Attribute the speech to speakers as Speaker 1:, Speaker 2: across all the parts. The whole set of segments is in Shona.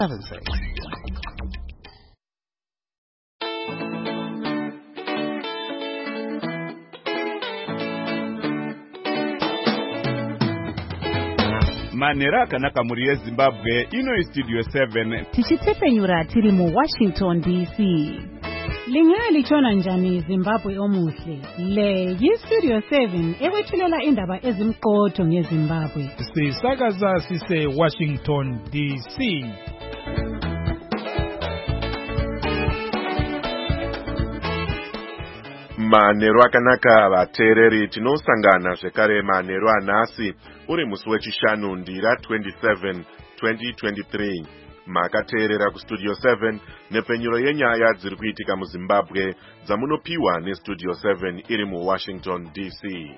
Speaker 1: Manera akanaka muri yeZimbabwe ino Studio 7
Speaker 2: tichitepenyura tiri mu Washington DC. Lingaya lichona njani Zimbabwe omuhle. Le yi-Studio 7 ewethulela indaba ezimqotho ngeZimbabwe.
Speaker 3: Sisakaza sise Washington DC.
Speaker 4: Manero akanaka vateereri, tinosangana zvekare manero anhasi uri musi wechishanu ndira 27 2023. Makateerera kuStudio 7 nepenyuro yenyaya dziri kuitika muZimbabwe dzamunopiwa neStudio 7 iri muWashington DC.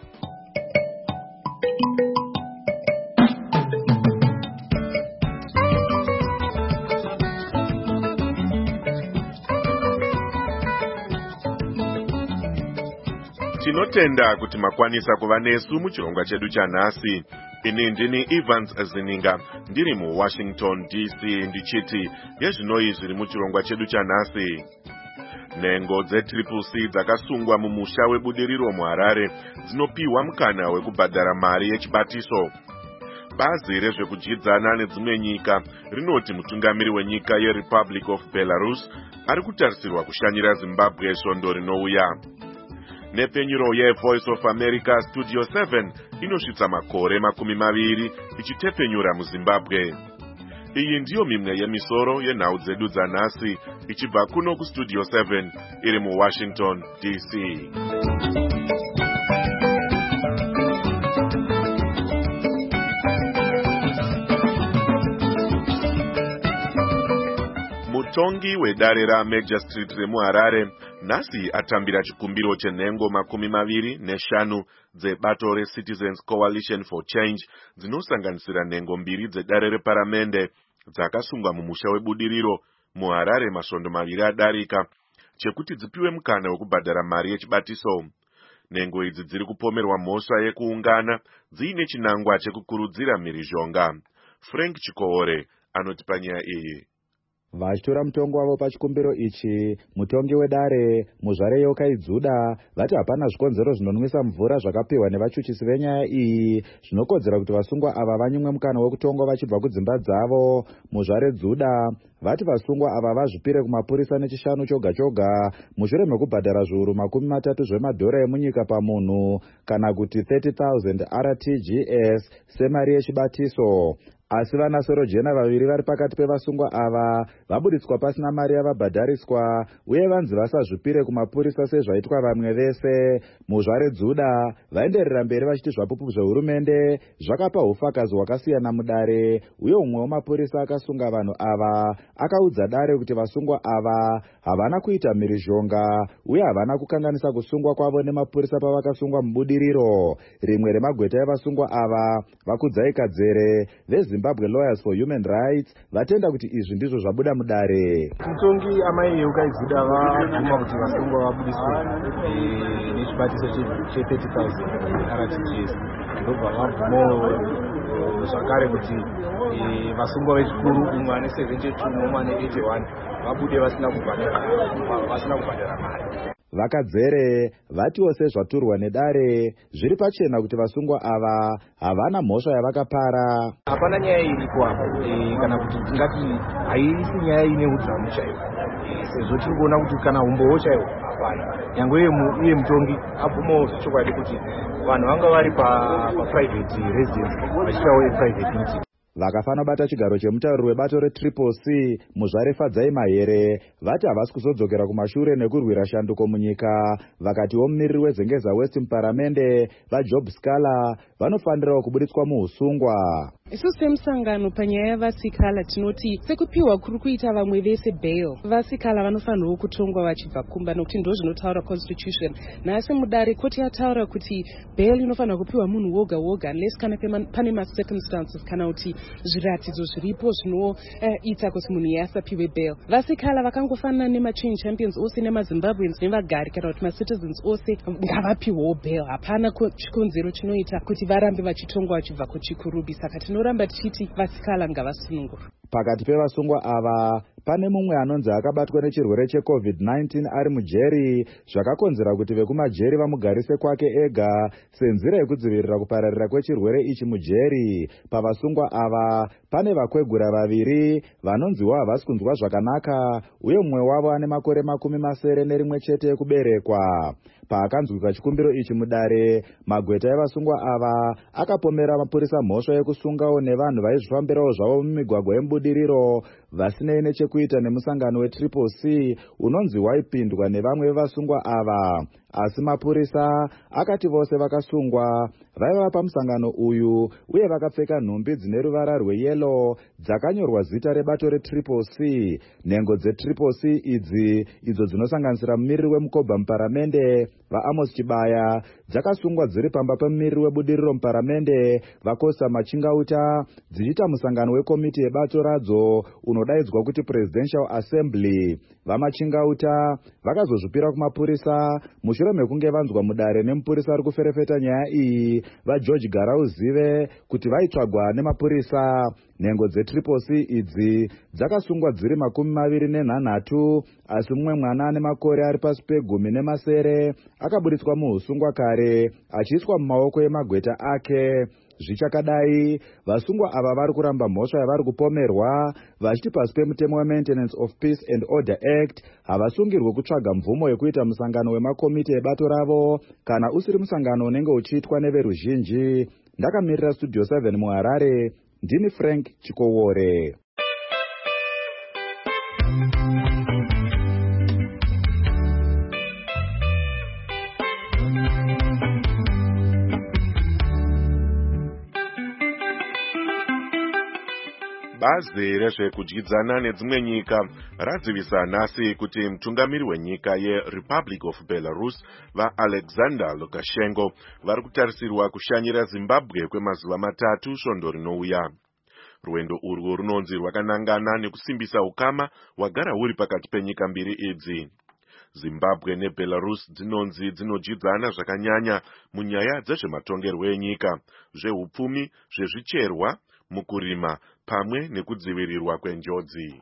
Speaker 4: Tinotenda kuti makwanisa kuva nesu muchirongwa chedu chanhasi. Ini ndini Evans Zininga ndiri muWashington DC ndichiti yezvinoi zviri muchirongwa chedu chanhasi. Nhengo dzeCCC dzakasungwa mumusha webudiriro muHarare dzinopiwa mukana wekubhadhara mari yechibatiso. Bazi rezvekudyidzana nedzimwe nyika rinoti mutungamiri wenyika yeRepublic of Belarus ari kutarisirwa kushanyira Zimbabwe svondo rinouya. Nepenyuro yeVoice of America Studio 7 inosvitsa makore 20 ichitepenyura muZimbabwe. Iyi ndiyo mimwe yemisoro yenhau dzedu dzanhasi ichibva kuno kuStudio 7 iri muWashington DC. Mutongi wedare raMajor Street remuHarare nhasi atambira chikumbiro chenhengo 25 dzebato reCitizens Coalition for Change dzinosanganisira nhengo 2 dzedare reparamende dzakasungwa mumusha webudiriro muHarare masvondo 2 adarika chekuti dzipiwe mukana wekubhadhara mari yechibatiso. Nhengo idzi dziri kupomerwa mhosva yekuungana dziine chinangwa chekukurudzira mhirizhonga. Frank Chikoore anotipa nyaya iyi.
Speaker 5: Vachitora mutongo wavo pachikumbiro ichi, mutongi wedare Muzvare Yokaidzuda vati hapana zvikonzero zvinonwisa mvura zvakapiwa nevachuchisi venyaya iyi zvinokodzera kuti vasungwa ava vanyimwe mukana wekutongwa vachibva kudzimba dzavo. Muzvare Dzuda vati vasungwa ava vazvipire kumapurisa nechishanu choga choga mushure mekubhadhara zviuru 30 zvemadhora emunyika pamunhu kana kuti 30,000 RTGS semari yechibatiso. Asi vanasoro jena vaviri vari pakati pevasungwa ava vabuditswa pasina mari yavabhadhariswa uye vanzi vasazvipire kumapurisa sezvaitwa vamwe vese. Muzvare Dzuda vaenderera mberi vachiti zvapupu zvehurumende zvakapa ufakazi hwakasiyana mudare uye umwe wemapurisa akasunga vanhu ava akaudza dare kuti vasungwa ava havana kuita mhirizhonga uye havana kukanganisa kusungwa kwavo nemapurisa pavakasungwa mubudiriro. Rimwe remagweta evasungwa ava Vakudzai Kadzere veZimbabwe Lawyers for Human Rights vatenda kuti izvi ndizvo zvabuda mudare.
Speaker 6: Mutongi amai Yokaidzuda vabvuma kuti vasungwa vabudiswe nechibatiso che30,000 RTGS ndobva vabvumawo zvakare kuti vasungwa vechikuru umwe ane 72 umwe ane 81 vabude vasina kubhadhara mari.
Speaker 5: Vakadzere vatiwo sezvaturwa nedare zviri pachena kuti vasungwa ava havana mhosva yavakapara.
Speaker 6: Hapana nyaya iripo apa kana kuti tingati haisi nyaya ine udzamu chaiwo, sezvo tiri kuona kuti kana umbowo chaiwo hapana. Nyangwe iye mutongi abvumawo zvechokwadi kuti vanhu vanga vari pa-private residence vachitawo private meeting.
Speaker 5: Vakafana bata chigaro chemutauriri webato reCCC Muzvare Fadzai Mahere vati havasi kuzodzokera kumashure nekurwira shanduko munyika. Vakatiwo mumiriri weZengeza West muparamende vaJob Scala vanofanirawo kubuditswa muusungwa.
Speaker 7: Isu semusangano panyaya yavasikala tinoti sekupiwa kuri kuita vamwe vese bail, vasikala vanofanirawo kutongwa vachibva kumba nokuti ndo zvinotaura constitution. Nasi mudare koti yataura kuti bail inofanira kupiwa munhu woga woga unless kana pane macircumstances kana kuti zviratidzo zviripo zvinoita kuti munhu asapiwe bail. Vasikala vakangofanana nemachange champions ose nemaZimbabweans nevagari kana kuti macitizens ose ngavapiwewo bail. Hapana chikonzero chinoita kuti varambe vachitongwa vachibva kuchikurubi. Saka tinoramba tichiti vasikala ngavasunungurwa.
Speaker 5: Pakati pevasungwa ava pane mumwe anonzi akabatwa nechirwere cheCovid-19 ari mujeri, zvakakonzera kuti vekumajeri vamugarise kwake ega senzira yekudzivirira kupararira kwechirwere ichi mujeri. Pavasungwa ava pane vakwegura vaviri vanonziwo havasi kunzwa zvakanaka, uye mumwe wavo ane makore 41 chete ekuberekwa. Paakanzwika chikumbiro ichi mudare, magweta evasungwa ava akapomera mapurisa mhosva yekusungawo nevanhu vaizvifambirawo zvavo mumigwagwa yemubudiriro vasinei nechekuita nemusangano weCCC unonzi waipindwa nevamwe vevasungwa ava. Asi mapurisa akati vose vakasungwa vaiva pamusangano uyu uye vakapfeka nhumbi dzine ruvara rweyelo dzakanyorwa zita rebato reCCC. Nhengo dzeCCC idzi idzo dzinosanganisira mumiriri wemukobha muparamende vaAmos Chibaya dzakasungwa dziri pamba pemumiriri webudiriro muparamende vaKosta Machingauta dzichiita musangano wekomiti yebato radzo unodaidzwa kuti Presidential Assembly. VaMachingauta vakazozvipira kumapurisa mushure mekunge vanzwa mudare nemupurisa ari kuferefeta nyaya iyi vaGeorge Garauzive kuti vaitsvagwa nemapurisa. Nhengo dzeCCC idzi dzakasungwa dziri 23, asi mumwe mwana ane makore ari pasi pe10 akaburitswa muusungwa kare achiiswa mumaoko emagweta ake. Zvichakadai, vasungwa ava vari kuramba mhosva yavari kupomerwa vachiti pasi pemutemo weMaintenance of Peace and Order Act havasungirwe kutsvaga mvumo yekuita musangano wemakomiti ebato ravo kana usiri musangano unenge uchiitwa neveruzhinji. Ndakamirira Studio 7 muHarare, ndini Frank Chikowore.
Speaker 4: Bazi rezvekudyidzana nedzimwe nyika radzivisa nhasi kuti mutungamiri wenyika yeRepublic of Belarus vaAlexander Lukashenko vari kutarisirwa kushanyira Zimbabwe kwemazuva 3 svondo rinouya. Rwendo urwu runonzi rwakanangana nekusimbisa ukama hwagara huri pakati penyika mbiri idzi. Zimbabwe neBelarus dzinonzi dzinodyidzana zvakanyanya munyaya dzezvematongerwo enyika, zveupfumi, zvezvicherwa, mukurima pamwe nekudzivirirwa kwenjodzi.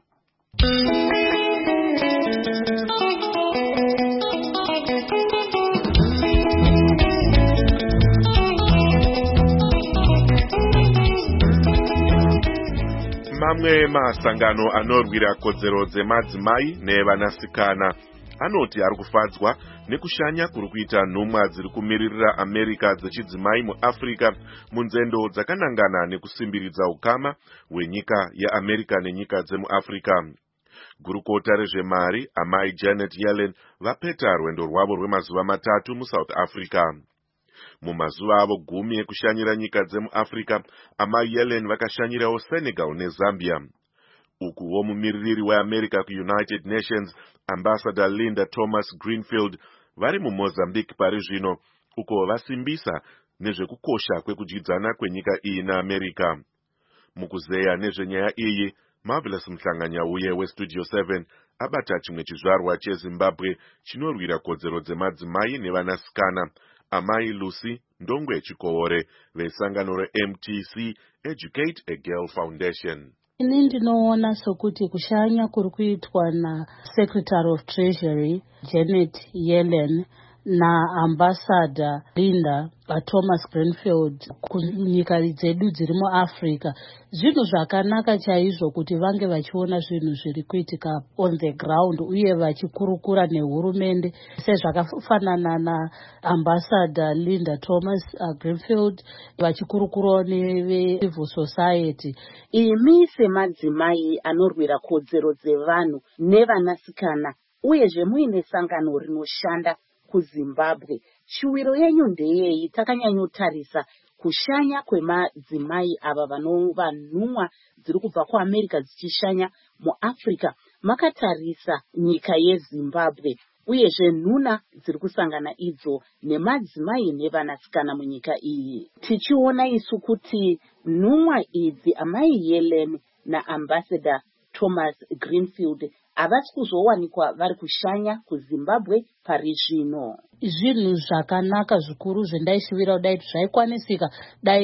Speaker 4: Mamwe masangano anorwira kodzero dzemadzimai nevanasikana anoti ari kufadzwa nekushanya kuri kuita nhumwa dziri kumiririra Amerika dzechidzimai muAfrica munzendo dzakanangana nekusimbiridza ukama hwenyika yeAmerika nenyika dzemuAfrica. Gurukota rezvemari amai Janet Yellen vapeta rwendo rwavo rwemazuva 3 muSouth Africa. Mumazuva avo 10 ekushanyira nyika dzemuAfrica, amai Yellen vakashanyirawo Senegal neZambia. Ukuwo mumiririri weAmerika kuUnited Nations Ambassador Linda Thomas Greenfield vari muMozambique pari zvino, uko vasimbisa nezvekukosha kwekudyidzana kwenyika iyi naAmerika. Mukuzeya nezvenyaya iyi, Marvelous Mhlanganyauye weStudio 7 abata chimwe chizvarwa cheZimbabwe chinorwira kodzero dzemadzimai nevanasikana, amai Lucy Ndongwe Chikowore vesangano reMTC Educate a Girl Foundation.
Speaker 8: Ini ndinoona sokuti kushanya kuri kuitwa naSecretary of Treasury Janet Yellen naAmbassador Linda Thomas Greenfield kunyika dzedu dziri muAfrica zvinhu zvakanaka chaizvo kuti vange vachiona zvinhu zviri kuitika on the ground uye vachikurukura nehurumende sezvakafanana naAmbassador Linda Thomas Greenfield vachikurukurawo nevecivil society.
Speaker 9: Imi semadzimai anorwira kodzero dzevanhu nevanasikana uyezve muine sangano rinoshanda kuZimbabwe, chiwiro yenyu ndeyei? Takanyanyotarisa kushanya kwemadzimai ava vanova nhumwa dziri kubva kuAmerika dzichishanya muAfrica. Makatarisa nyika yeZimbabwe uyezve nhuna dziri kusangana idzo nemadzimai nevanasikana munyika iyi. Tichiona isu kuti nhumwa idzi amai Yellen naAmbassador Thomas Greenfield havasi kuzowanikwa vari kushanya kuZimbabwe pari zvino.
Speaker 8: Zvinhu zvakanaka zvikuru zvendaishivira kudai zvaikwanisika dai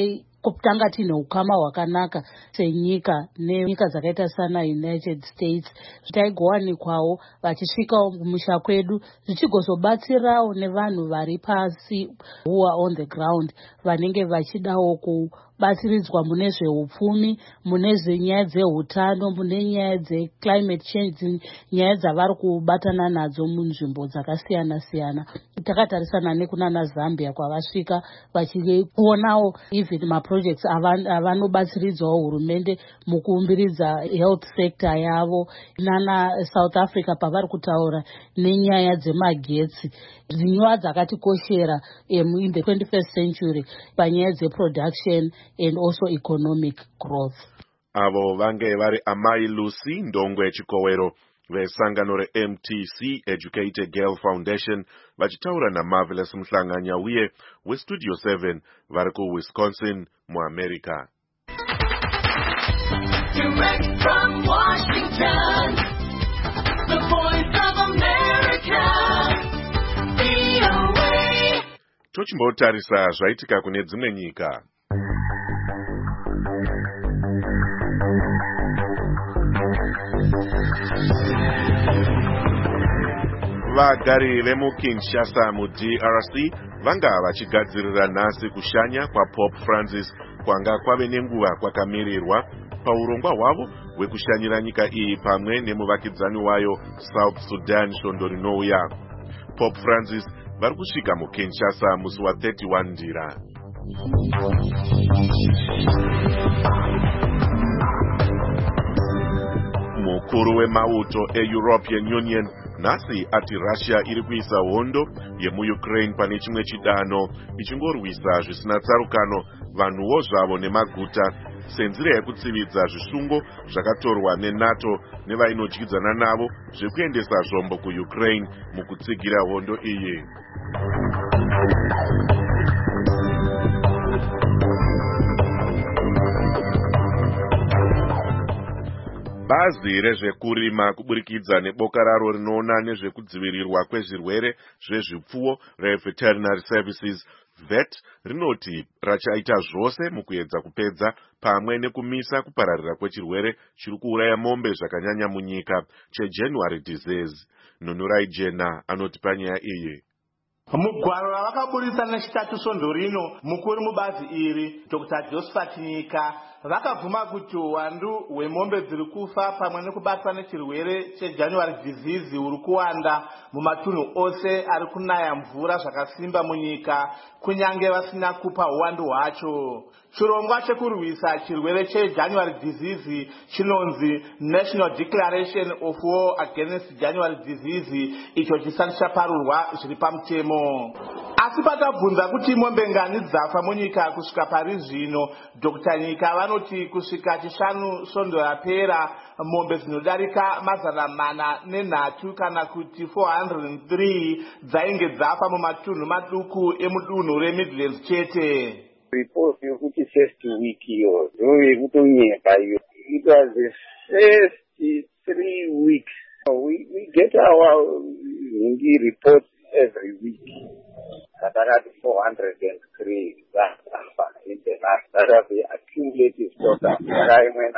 Speaker 8: kutanga tine ukama hwakanaka senyika nenyika dzakaita sana United States, taigowanikwao vachisvikawo kumusha kwedu zvichigozobatsirawo nevanhu vari pasi who are on the ground vanenge vachidawo kubatsiridzwa mune zveupfumi, mune nyaya dzeutano, mune nyaya dzeclimate change, nyaya dzavari kubatana nadzo munzvimbo dzakasiyana siyana. Takatarisana nekunana Zambia kwavasvika vachionawo even maprojects avanobatsiridzawo hurumende mukuumbiridza health sector yavo. Nana South Africa pavari kutaura nenyaya dzemagetsi, dzinyaya dzakatikoshera in the 21st century panyaya dzeproduction and also economic growth.
Speaker 4: Avo vange vari Amai Lucy Ndongwe Chikowero vesangano reMTC Educated Girl Foundation vachitaura naMarvelous Mhlanganya uye weStudio 7 vari kuWisconsin muAmerica.
Speaker 10: Direct from Washington, the voice of America, VOA.
Speaker 4: Tochimbotarisa zvaitika kune dzimwe nyika. Vagari vemuKinshasa muDRC vanga vachigadzirira nhasi kushanya kwaPope Francis kwanga kwave nenguva kwakamirirwa paurongwa hwavo hwekushanyira nyika iyi pamwe nemuvakidzani wayo South Sudan svondo rinouya. Pope Francis vari kusvika muKinshasa musi wa31 Ndira. Mukuru wemauto eEuropean Union nhasi ati Russia iri kuisa hondo yemuUkraine pane chimwe chidano ichingorwisa zvisina tsarukano vanhuwo zvavo nemaguta senzira yekutsividza zvisungo zvakatorwa neNATO nevainodyidzana navo zvekuendesa zvombo kuUkraine mukutsigira hondo iyi. Bazi rezvekurima kuburikidza neboka raro rinoona nezvekudzivirirwa kwezvirwere zvezvipfuwo reVeterinary Services VET rinoti rachaita zvose mukuedza kupedza pamwe nekumisa kupararira kwechirwere chiri kuuraya mombe zvakanyanya munyika cheJanuary disease. Nunurai Jena anoti panyaya iyi.
Speaker 11: Mugwaro ravakaburitsa nechitatu svondo rino mukuru mubazi iri Dr. Josephat Nyika vakabvuma kuti uwandu hwemombe dziri kufa pamwe nekubatwa nechirwere cheJanuary disease huri kuwanda mumatunhu ose ari kunaya mvura zvakasimba munyika kunyange vasina kupa uwandu hwacho. Chirongwa chekurwisa chirwere cheJanuary disease chinonzi National Declaration of War Against January Disease, icho chisati chaparurwa zviri pamutemo. Asi patabvunza kuti mombe ngani dzafa munyika kusvika pari zvino, Dr. Nyika vanoti kusvika chishanu svondo yapera mombe dzinodarika 403 kana kuti 403 dzainge dzafa mumatunhu maduku emudunhu reMidlands chete.
Speaker 12: Report yokuti first week iyo yekutonyepa iyo, it was the first 3 weeks. We get our report every week. That are 403 in the last. That are the accumulative total. When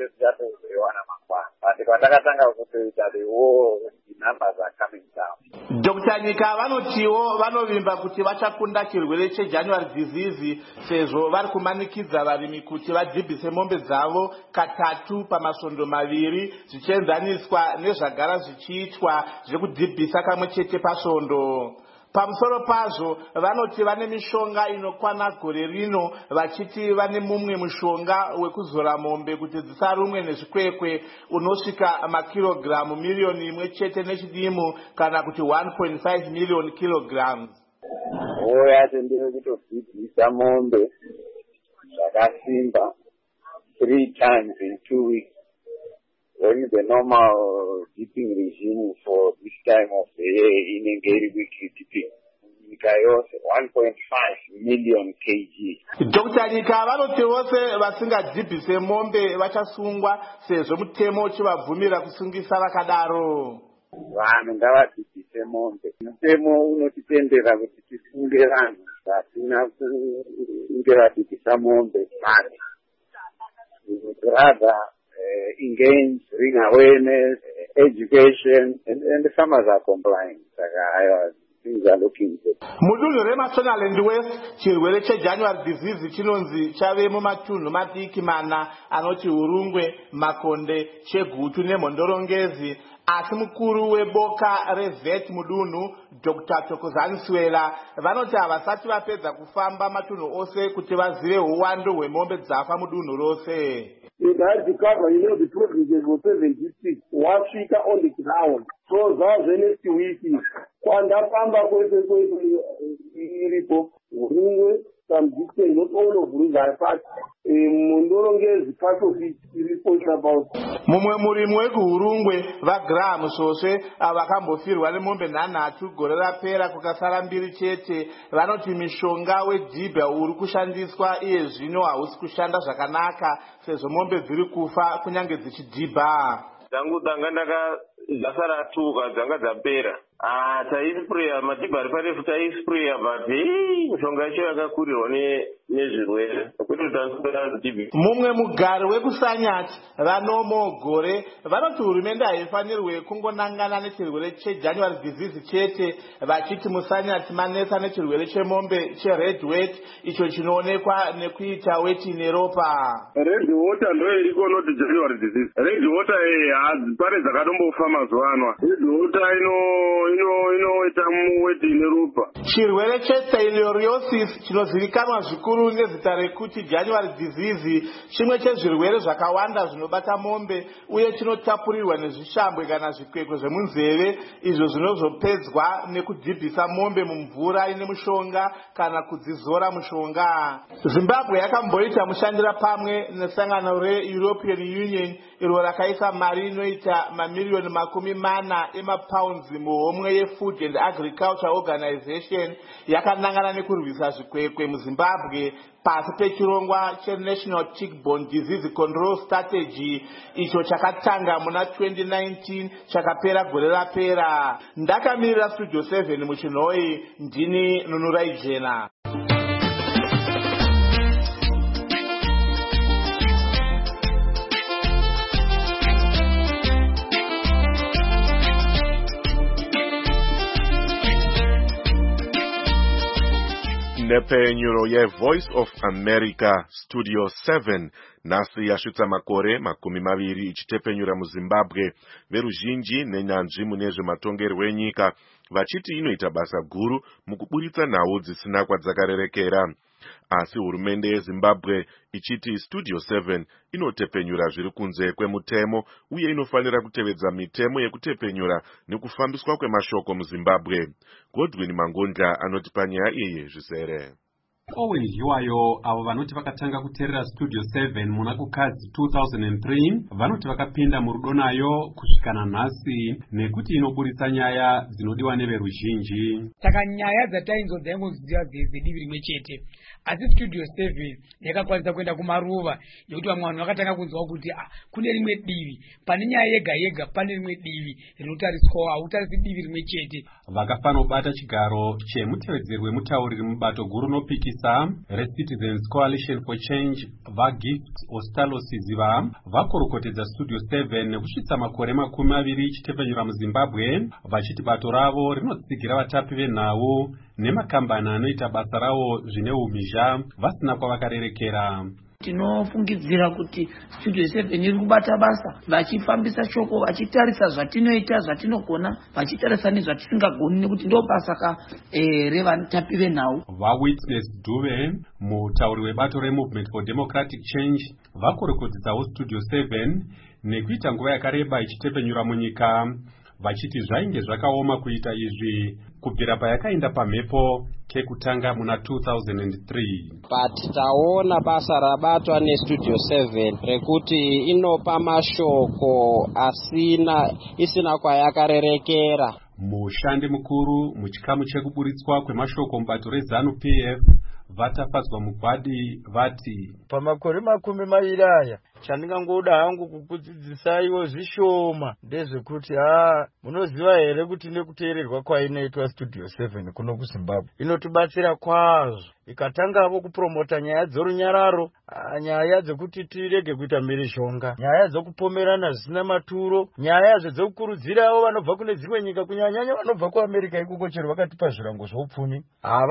Speaker 12: the war numbers are coming down.
Speaker 11: Dr. Nyika vanotiwo vanovimba kuti vachakunda chirwere cheJanuary disease sezvo vari kumanikidza varimi kuti vadhibhise mombe dzavo katatu pamasvondo maviri zvichienzaniswa nezvagara zvichiitwa zvekudhibhisa kamwe chete pasvondo. Pamusoro pazvo vanoti vane mishonga inokwana gore rino vachiti vane mumwe mushonga wekuzora mombe kuti dzisarumwe nezvikwekwe unosvika makirogiramu milioni 1 chete nechidimu kana kuti 1.5 million kilograms.
Speaker 12: Oya tendere kutodhibhisa mombe zvakasimba 3 times in 2 weeks. When the normal dipping regime for this time of the year inenge iri weekly dipping. Nyika yose 1.5 million kg.
Speaker 11: Dr. Nyika vanoti vose vasingadhibhise mombe vachasungwa sezvo mutemo uchivabvumira kusungisa vakadaro.
Speaker 12: Vanhu ngavadhibhise mombe. Mutemo unotitendera kuti tisunge vanhu vasina kunge vabikisa mombe mari. We would rather engage, bring awareness, education, and the farmers are complying. Things are looking good.
Speaker 11: Mudunhu reMashonaland West, chirwere cheJanuary disease chinonzi chave mumatunhu madiki mana anoti Hurungwe, Makonde, Chegutu neMhondorongezi. Asi mukuru weboka reVET mudunhu Dr. Thokozani Swela vanoti havasati vapedza kufamba matunhu ose kuti vazive uwandu hwemombe dzafa mudunhu rose.
Speaker 13: It had to cover, the provinces were 76. Wasika on the ground. So that's the next week. Kwandapamba kwese iripo Hurungwe, some distance, not all of Hurungwe, but Mhondorongezi part of it iripo is about.
Speaker 11: Mumwe murimi wekuHurungwe vaGraham Soswe vakambofirwa nemombe nhanhatu gore rapera kukasara mbiri chete. Vanoti mishonga wedhibha uri kushandiswa iye zvino hausi kushanda zvakanaka sezvo mombe dziri kufa kunyange dzichidhibha.
Speaker 14: Dzangu dzanga dzasaratuka dzanga dzapera. Taisprayer madhibha ari parefu taisprayer but mishonga yacho yakakurirwa nezvirwere.
Speaker 11: Mumwe mugari wekusanyati Vanomo Gore vanoti hurumende haifanirwe kungonangana nechirwere cheJanuary disease chete vachiti musanyati manetsa nechirwere chemombe cheredwet icho chinoonekwa nekuita weti neropa.
Speaker 13: Redwater ndo iriko noti January disease. Redwater pane dzakatombofa mazuva ano. Redwater inoita weti neropa.
Speaker 11: Chirwere cheSailoriosis chinozivikanwa zvikuru nezita rekuti January disease chimwe chezvirwere zvakawanda zvinobata mombe uye chinotapurirwa nezvishambwe kana zvikwekwe zvemunzeve izvo zvinozopedzwa nekudhibhisa mombe mumvura ine mushonga kana kudzizora mushonga. Zimbabwe yakamboita mushandira pamwe nesangano reEuropean Union iro rakaisa mari inoita mamiliyoni 40 emapounds muhomwe yeFood and Agriculture Organization yakanangana nekurwisa zvikwekwe muZimbabwe pasi pechirongwa cheNational Tick-Borne Disease Control Strategy icho chakatanga muna 2019 chakapera gore rapera. Ndakamirira Studio 7 muChinhoi, ndini Nunurai Jena.
Speaker 4: Nepenyuro yeVoice of America Studio 7 nasi yasvitsa makore 20 ichitepenyura muZimbabwe veruzhinji nenyanzvi mune zvematongerwo enyika vachiti inoita basa guru mukuburitsa nhau dzisina kwadzakarerekera. Asi hurumende yeZimbabwe ichiti Studio 7 inotepenyura zviri kunze kwemutemo uye inofanira kutevedza mitemo yekutepenyura nekufambiswa kwemashoko muZimbabwe. Godwin Mangondla anoti panyaya iyi zvisere.
Speaker 15: Owen Hiwayo avo vanoti vakatanga kuteerera Studio 7 muna kukadzi 2003 vanoti vakapinda murudo nayo kusvikana nhasi nekuti inoburitsa nyaya dzinodiwa neveruzhinji.
Speaker 16: Saka nyaya dzatainzwa dzaingozidziwa dzedivi rimwe chete, asi Studio 7 yakakwanisa kuenda kumaruva nekuti vamwe vanhu vakatanga kunzwa kuti kune rimwe divi, pane nyaya yega yega pane rimwe divi rinotariswa, hautariswi divi rimwe chete.
Speaker 15: Vakafanobata chigaro chemutevedzeri wemutauriri mubato guru nopikisa reCitizens Coalition for Change vaGift Ostalosiziva vakorokotedza Studio 7 nekusvitsa makore 20 ichitepenyura muZimbabwe vachiti bato ravo rinotsigira vatapi venhau nemakambani anoita basa ravo zvine umhizha vasina kwavakarerekera.
Speaker 17: Tinofungidzira kuti Studio 7 iri kubata basa vachifambisa shoko vachitarisa zvatinoita zvatinogona vachitarisa nezvatisingagoni nekuti ndo basa revatapi venhau.
Speaker 15: VaWitness Dube mutauri webato reMovement for Democratic Change vakorokotedzawo Studio 7 nekuita nguva yakareba ichitepenyura munyika vachiti zvainge zvakaoma kuita izvi kubvira payakaenda pamhepo kekutanga muna 2003.
Speaker 18: But taona basa rabatwa neStudio 7 rekuti inopa mashoko isina kwayakarerekera.
Speaker 15: Mushandi mukuru muchikamu chekuburitswa kwemashoko mubato reZANU-PF vatafadzwa mugwadi vati
Speaker 19: pamakore 20 aya chandingangoda hangu kukudzidzisaiwo zvishoma ndezvekuti munoziva here kuti nekuteererwa kwainoitwa Studio 7 kuno kuZimbabwe inotibatsira kwazvo, ikatangavo kupromota nyaya dzorunyararo, nyaya dzekuti tirege kuita mhirizhonga, nyaya dzokupomerana zvisina maturo, nyaya dzekukurudzirawo vanobva kune dzimwe nyika, kunyanyanya vanobva kuAmerica ikoko chero vakatipa zvirango zvoupfumi,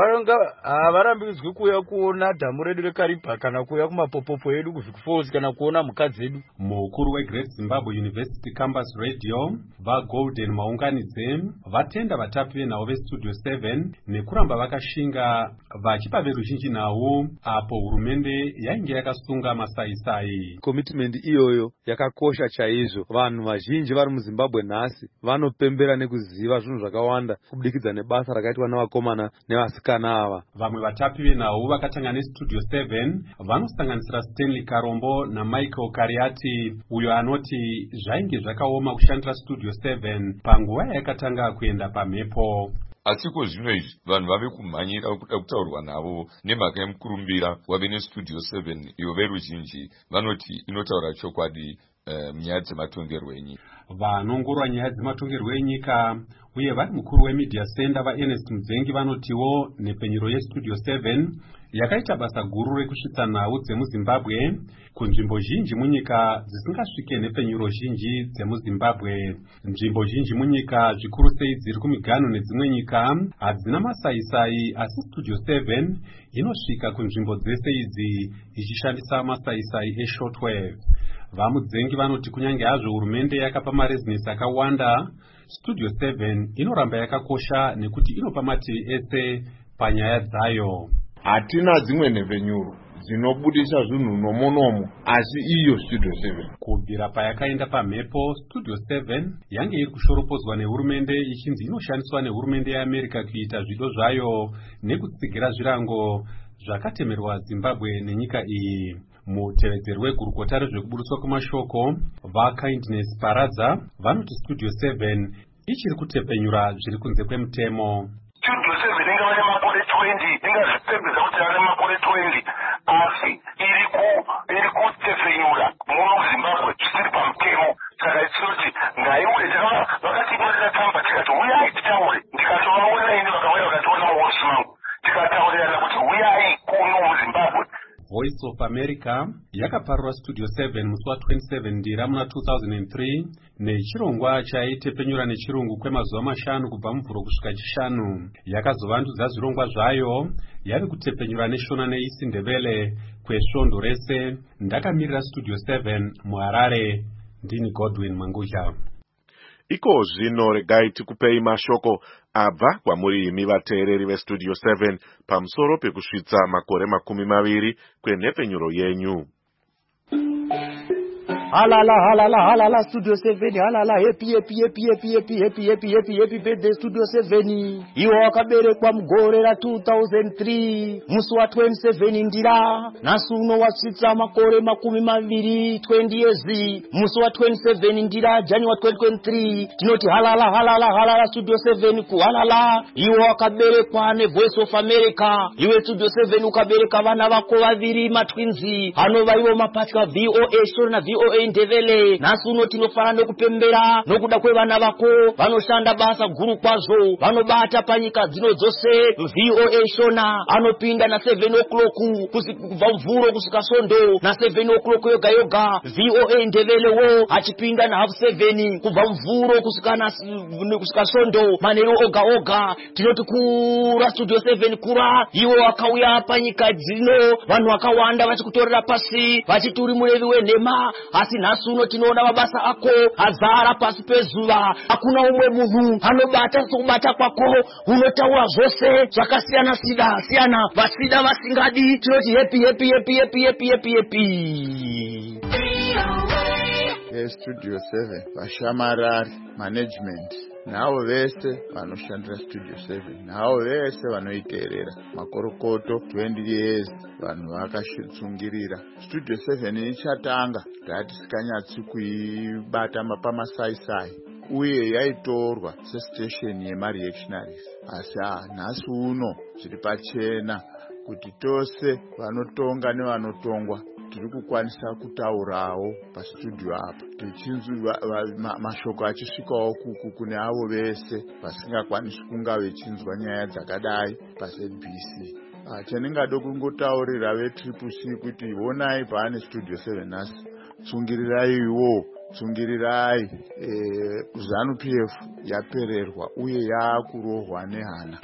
Speaker 19: havarambidzwi kuuya kuona dhamu redu reKariba kana kuuya kumapopopo edu kuVic Falls kana kuona mhuka dzedu.
Speaker 15: Mukuru weGreat Zimbabwe University Campus Radio vaGolden Maunganidze vatenda vatapi venhau veStudio 7 nekuramba vakashinga vachipa veruzhinji nhau apo hurumende yainge yakasunga masaisai.
Speaker 20: Commitment iyoyo yakakosha chaizvo. Vanhu vazhinji vari muZimbabwe nhasi vanopembera nekuziva zvinhu zvakawanda kubudikidza nebasa rakaitwa navakomana nevasikana ava.
Speaker 15: Vamwe vatapi venhau vakatanga neStudio 7 vanosanganisira Stanley Karombo naMichael Kariati, uyo anoti zvainge zvakaoma kushandira Studio 7 panguva yakatanga kuenda pamhepo.
Speaker 21: Asiko zvino izvi vanhu vave kumhanyira kuda kutaurwa navo nemhaka yemukurumbira wave neStudio 7 ivo veruzhinji vanoti inotaura chokwadi munyaya dzematongerwo enyika.
Speaker 15: Vanongorwa nyaya dzematongerwo enyika uye vari mukuru wemedia center vaErnest Mudzengi vanotiwo nepenyero yeStudio 7 yakaita basa guru rekusvitsa nhau dzemuZimbabwe kunzvimbo zhinji munyika dzisingasvike nepenyero zhinji dzemuZimbabwe. Nzvimbo zhinji munyika zvikuru sei dziri kumiganho nedzimwe nyika hadzina masaisai, asi Studio 7 inosvika kunzvimbo dzese idzi ichishandisa masaisai eshortwave. VaMudzengi vanoti kunyange hazvo hurumende yakapa marezinesi akawanda, Studio 7 inoramba yakakosha nekuti inopa mativi ese panyaya dzayo.
Speaker 22: Hatina dzimwe nhevenyuro dzinobudisa zvinhu nomonomo, asi iyo Studio 7
Speaker 15: kubvira payakaenda pamhepo, Studio 7 yange iri kushoropodzwa nehurumende ichinzi inoshandiswa nehurumende yeAmerica kuita zvido zvayo nekutsigira zvirango zvakatemerwa Zimbabwe nenyika iyi. Mutevedzeri wegurukota rezvekuburitswa kwemashoko vaKindness Paradza vanoti Studio 7 ichiri kutepenyura zviri kunze kwemutemo.
Speaker 23: Studio 7 ingava nemakore 20, ingazvipembedza kuti ane makore 20, asi iri kutepenyura muno muZimbabwe zvisiri pamutemo. Saka itinoti ngaiuye, vakatiborera tsamba tikati uyai titaure, ndikatovaona ini vakauya vakationa muhosi mangu tikataurirana kuti uyai kuno muZimbabwe.
Speaker 15: Voice of America yakaparura Studio 7 musi wa27 Ndira muna 2003 nechirongwa chaitepenyura nechirungu kwemazuva 5 kubva muvhuro kusvika chishanu. Yakazovandudza zvirongwa zvayo yave kutepenyura neshona neisi Ndebele kwesvondo rese. Ndakamirira Studio 7 muHarare, ndini Godwin Mangudya.
Speaker 4: Iko zvino regai tikupei mashoko abva kwamuri imi vateereri veStudio 7 pamusoro pekusvitsa makore 20 kwenhepenyuro yenyu.
Speaker 24: Halala Studio 7, halala happy birthday Studio 7. Iwo wakaberekwa mugore ra2003 musi wa27 Ndira, nhasi uno wasvitsa makore 20 years. Musi wa27 Ndira January 2023 tinoti halala Studio 7 kuhalala. Iwo wakaberekwa neVoice of America, iwe Studio 7 ukabereka vana vako vaviri matwinzi, anova ivo mapatya VOA Shori na VOA Ndebele. Nhasi uno tinofana nekupembera nokuda kwevana vako vanoshanda basa guru kwazvo, vanobata panyika dzino dzose. VOA Shona anopinda na 7 o'clock kubva mvuro kusvika Svondo, na 7 o'clock yoga yoga. VOA Ndebele wo achipinda na half 7 kubva mvuro kusvika Svondo, manheru oga oga. Tinoti kura Studio 7 kura. Iwo wakauya panyika dzino, vanhu vakawanda vachikutorera pasi vachiti uri murevi wenhema, asi nhasi uno tinoona mabasa ako azara pasi pezuva. Hakuna umwe munhu anobata sekubata kwako, unotaura zvose zvakasiyana siyana, vasida vasingadi. Tinoti happy.
Speaker 25: Studio 7 vashamarari management navo vese vanoshandira Studio 7, navo vese vanoiteerera, makorokoto 20 years vanhu vakashitsungirira. Studio 7 ichatanga taatisikanyatsi kuibata pamasaisai uye yaitorwa sestation yemareactionaries, asi nhasi uno zviri pachena kuti tose vanotonga nevanotongwa tiri kukwanisa kutaurawo pastudio apa tichinzwa mashoko achisvikawo kuku kune avo vese vasingakwanisi kunga vechinzwa nyaya dzakadai paZBC. Chandingada kungotaurira vetriple C kuti honai paane studio 7 nhasi, tsungirirai ZANU-PF yapererwa uye yaakurohwa nehana.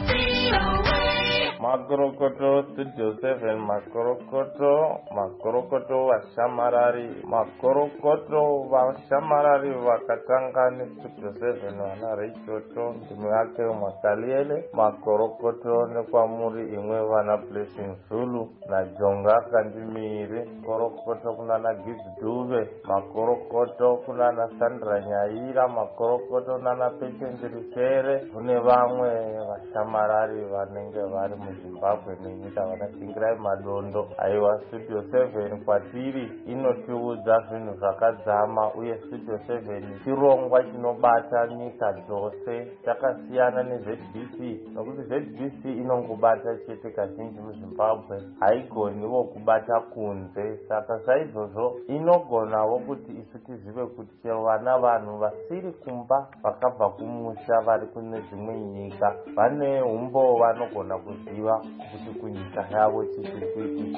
Speaker 1: Makorokoto Studio 7, makorokoto vashamarari, makorokoto vashamarari vakatanga neStudio 7 vana Reichoto ndimi yake Mwakaliele, makorokoto nekwamuri imwe vana Blessing Zulu na Jonga Kandimiri, makorokoto kunana Gizdube, makorokoto kunana Sandra Nyaira, makorokoto nana Patience Rushere, kune vamwe vashamarari vanenge vari Zimbabwe nenyika vanashingirai madondo. Aiwa Studio 7 kwatiri inotiudza zvinhu zvakadzama, uye Studio 7 chirongwa chinobata nyika dzose, chakasiyana neZBC nokuti ZBC inongobata chete kazhinji muZimbabwe, haigoniwo kubata kunze. Saka saizvozvo inogonawo kuti isu tizive kuti chero vana vanhu vasiri kumba vakabva kumusha vari kune dzimwe nyika vane umbo vanogona kuziva kuti kunyika yavo chiri kuitika.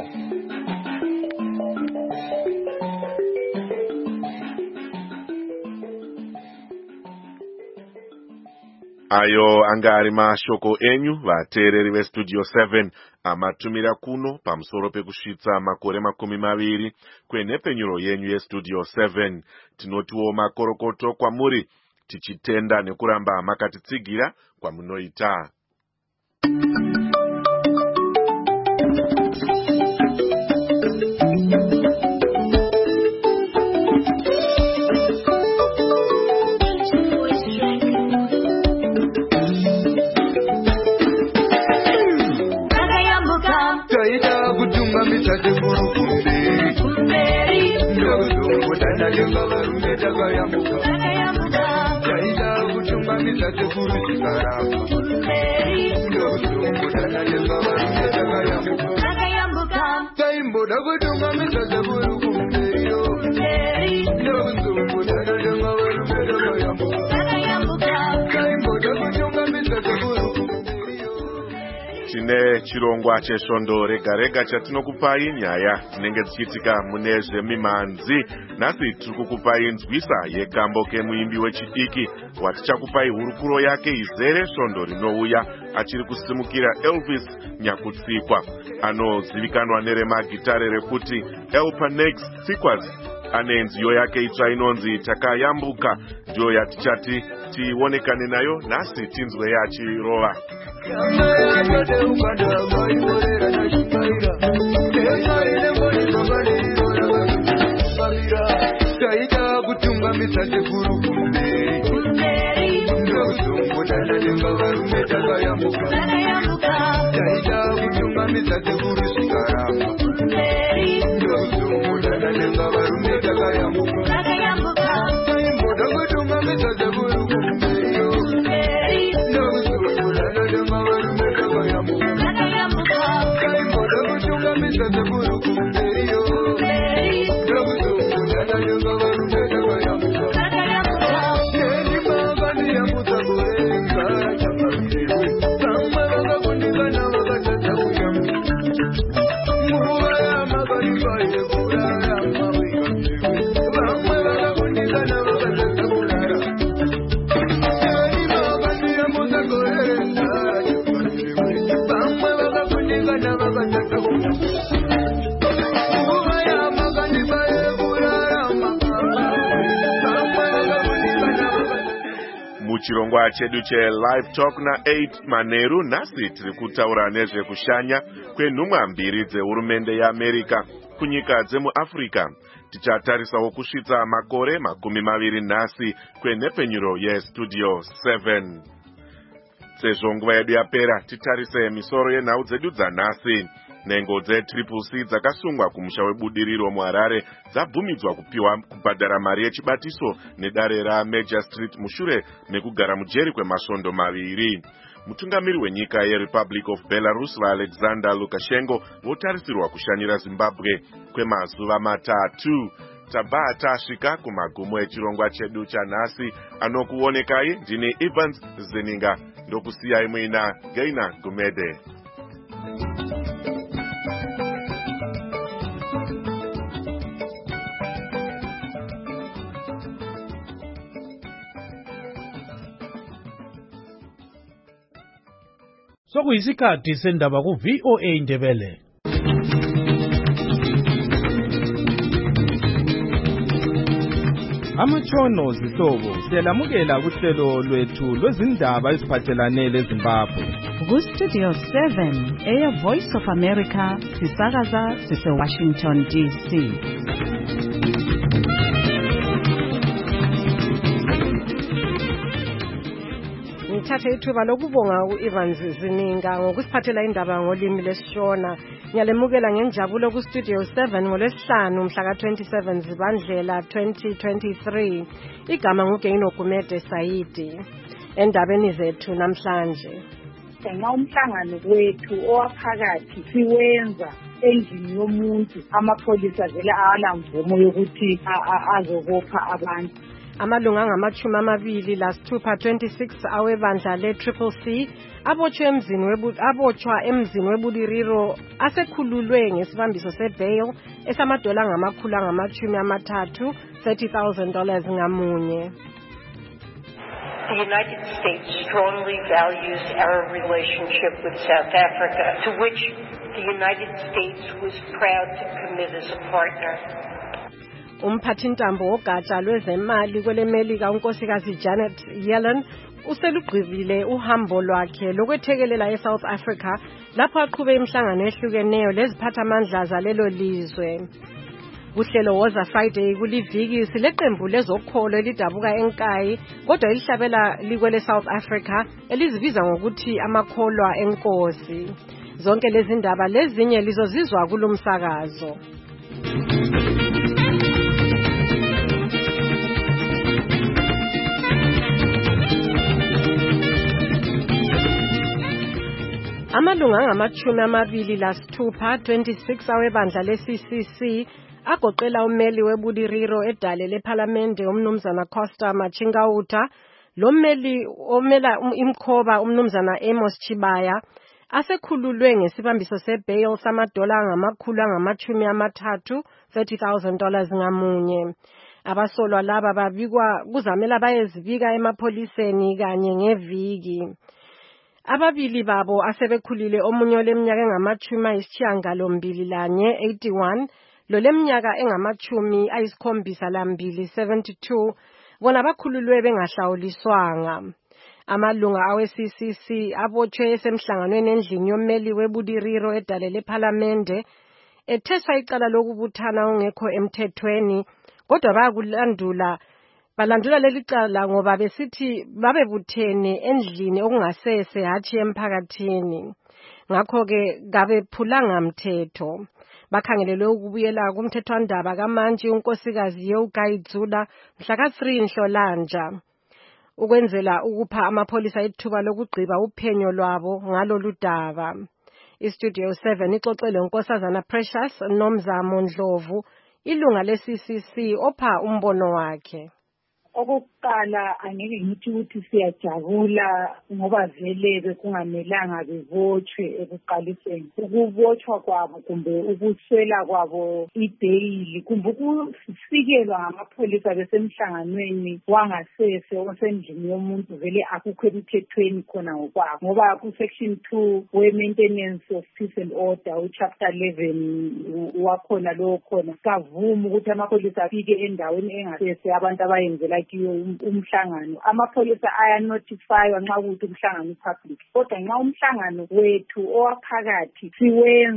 Speaker 4: Ayo anga ari mashoko enyu vateereri veStudio 7 amatumira kuno pamusoro pekusvitsa makore 20 kwenhepfenyuro yenyu yeStudio 7. Tinotiwo makorokoto kwamuri, tichitenda nekuramba makatitsigira kwamunoita. Tine chirongwa chesvondo rega rega chatinokupai nyaya dzinenge dzichiitika mune zvemimhanzi. Nhasi tiri kukupai nzwisa yekamboke muimbi wechidiki watichakupai hurukuro yake izere svondo rinouya achiri kusimukira Elvis Nyakutsikwa, anozivikanwa neremagitare rekuti Elpanex Sequers. Ane nziyo yake itsva inonzi Takayambuka, ndiyo yatichati tionekane nayo nhasi tinzwe yachirova. Muchirongwa chedu cheLive Talk na8 Manheru, nhasi tiri kutaura nezvekushanya kwenhumwa mbiri dzehurumende yeAmerica kunyika dzemuAfrica. Tichatarisawo kusvitsa makore 20 nhasi kwenhepfenyuro yeStudio 7. Sezvo nguva yedu yapera, titarise misoro yenhau dzedu dzanhasi. Nengo dzetriple C dzakasungwa kumusha webudiriro muHarare dzabvumidzwa kupiwa kubhadhara mari yechibatiso nedare raMajor Street mushure mekugara mujeri kwemasvondo 2. Mutungamiri wenyika yeRepublic of Belarus vaAlexander Lukashenko votarisirwa kushanyira Zimbabwe kwemazuva 3. Tabva tasvika kumagumo echirongwa chedu chanhasi. Anokuonekai ndini Evans Zeninga, ndokusiyai muina Gaina Gumede.
Speaker 2: Sokuyisikhathi sendaba ku-VOA Indebele. Amatshono zihlobo siyalamukela kuhlelo lwethu lwezindaba eziphathelane leZimbabwe.
Speaker 3: Ku-Studio 7 eya Voice of America sisakaza sise-Washington DC.
Speaker 5: Ngithathe ithuba lokubonga u-Evans Zeninga ngokusiphathela indaba ngolimi lesishona. Ngiyalemukela ngenjabulo ku-Studio 7 ngolwesihlanu mhla ka-27 Zibandlela 2023. Igama nguGaino Gumede Saidi. Endabeni zethu namhlanje.
Speaker 6: Nxa umhlangano wethu owaphakathi siwenza endlini yomuntu, amapholisa vele awala mvumo yokuthi azobopha abantu.
Speaker 5: Amalunga angama-26 awebandla le-Triple C abotshwa emzini webudiriro asekhululwe ngesibambiso se-bail esamadola $30,000 ngamunye.
Speaker 7: The United States strongly values our relationship with South Africa, to which the United States was proud to commit as a partner.
Speaker 5: Umphathintambo wogatsha lwezemali kwelemelika unkosikazi Janet Yellen uselugqibile uhambo lwakhe lokwethekelela eSouth Africa lapho aqhube imihlangano ehlukeneyo leziphathamandla zalelo lizwe. Kuhlelo Woza Friday kuliviki sileqembu lezokholo elidabuka enkayi kodwa elihlabela likwele South Africa elizibiza ngokuthi amakholwa enkosi. Zonke lezi ndaba lezinye lizozizwa kulomsakazo. Amalunga angama-26 awebandla le-CCC agoqela ummeli webudiriro edale lephalamende umnumzana Costa Machingauta, lommeli omela imkhoba umnumzana Amos Chibaya asekhululwe ngesibambiso se-bail samadola $30,000 ngamunye. Abasolwa laba babikwa kuzamela bayezibika emapholiseni kanye ngeviki. Ababili babo asebekhulile, omunye leminyaka engama-81 lo leminyaka engama-72 bona bakhululwe bengahlawuliswanga. Amalunga awe-CCC abotshwe esemhlanganweni endlini yommeli webudiriro edale lephalamende etheswa icala lokubuthana ongekho emthethweni kodwa balandula leli cala ngoba besithi babebuthene endlini okungasese hatshi emphakathini. Ngakho-ke kabephulanga mthetho. Bakhangelelwe ukubuyela kumthethwandaba kamantshi unkosikazi Yeugayidzula mhla ka-3 Nhlolanja ukwenzela ukupha amapholisa ithuba lokugqiba uphenyo lwabo ngalolu daba. IStudio 7 ixoxele unkosazana Precious Nomzamo Ndlovu, ilunga le-CCC, opha umbono wakhe.
Speaker 6: Okokuqala angeke ngithi ukuthi siyajabula ngoba vele bekungamelanga bebotshwe ekuqaliseni. Ukubotshwa kwabo kumbe ukuswela kwabo ibheyili kumbe ukusikelwa ngamapholisa besemhlanganweni wangasese osendlini yomuntu vele akukho emthethweni khona ngokwabo. Ngoba ku-Section 2 we-Maintenance of Peace and Order u-Chapter 11 wakhona lowo khona kavuma ukuthi amapholisa afike endaweni engasese abantu abayenzela kiyo umhlangano. Amapholisa ayanotifywa nxa ukuthi umhlangano public. Kodwa nxa umhlangano wethu owaphakathi siwenza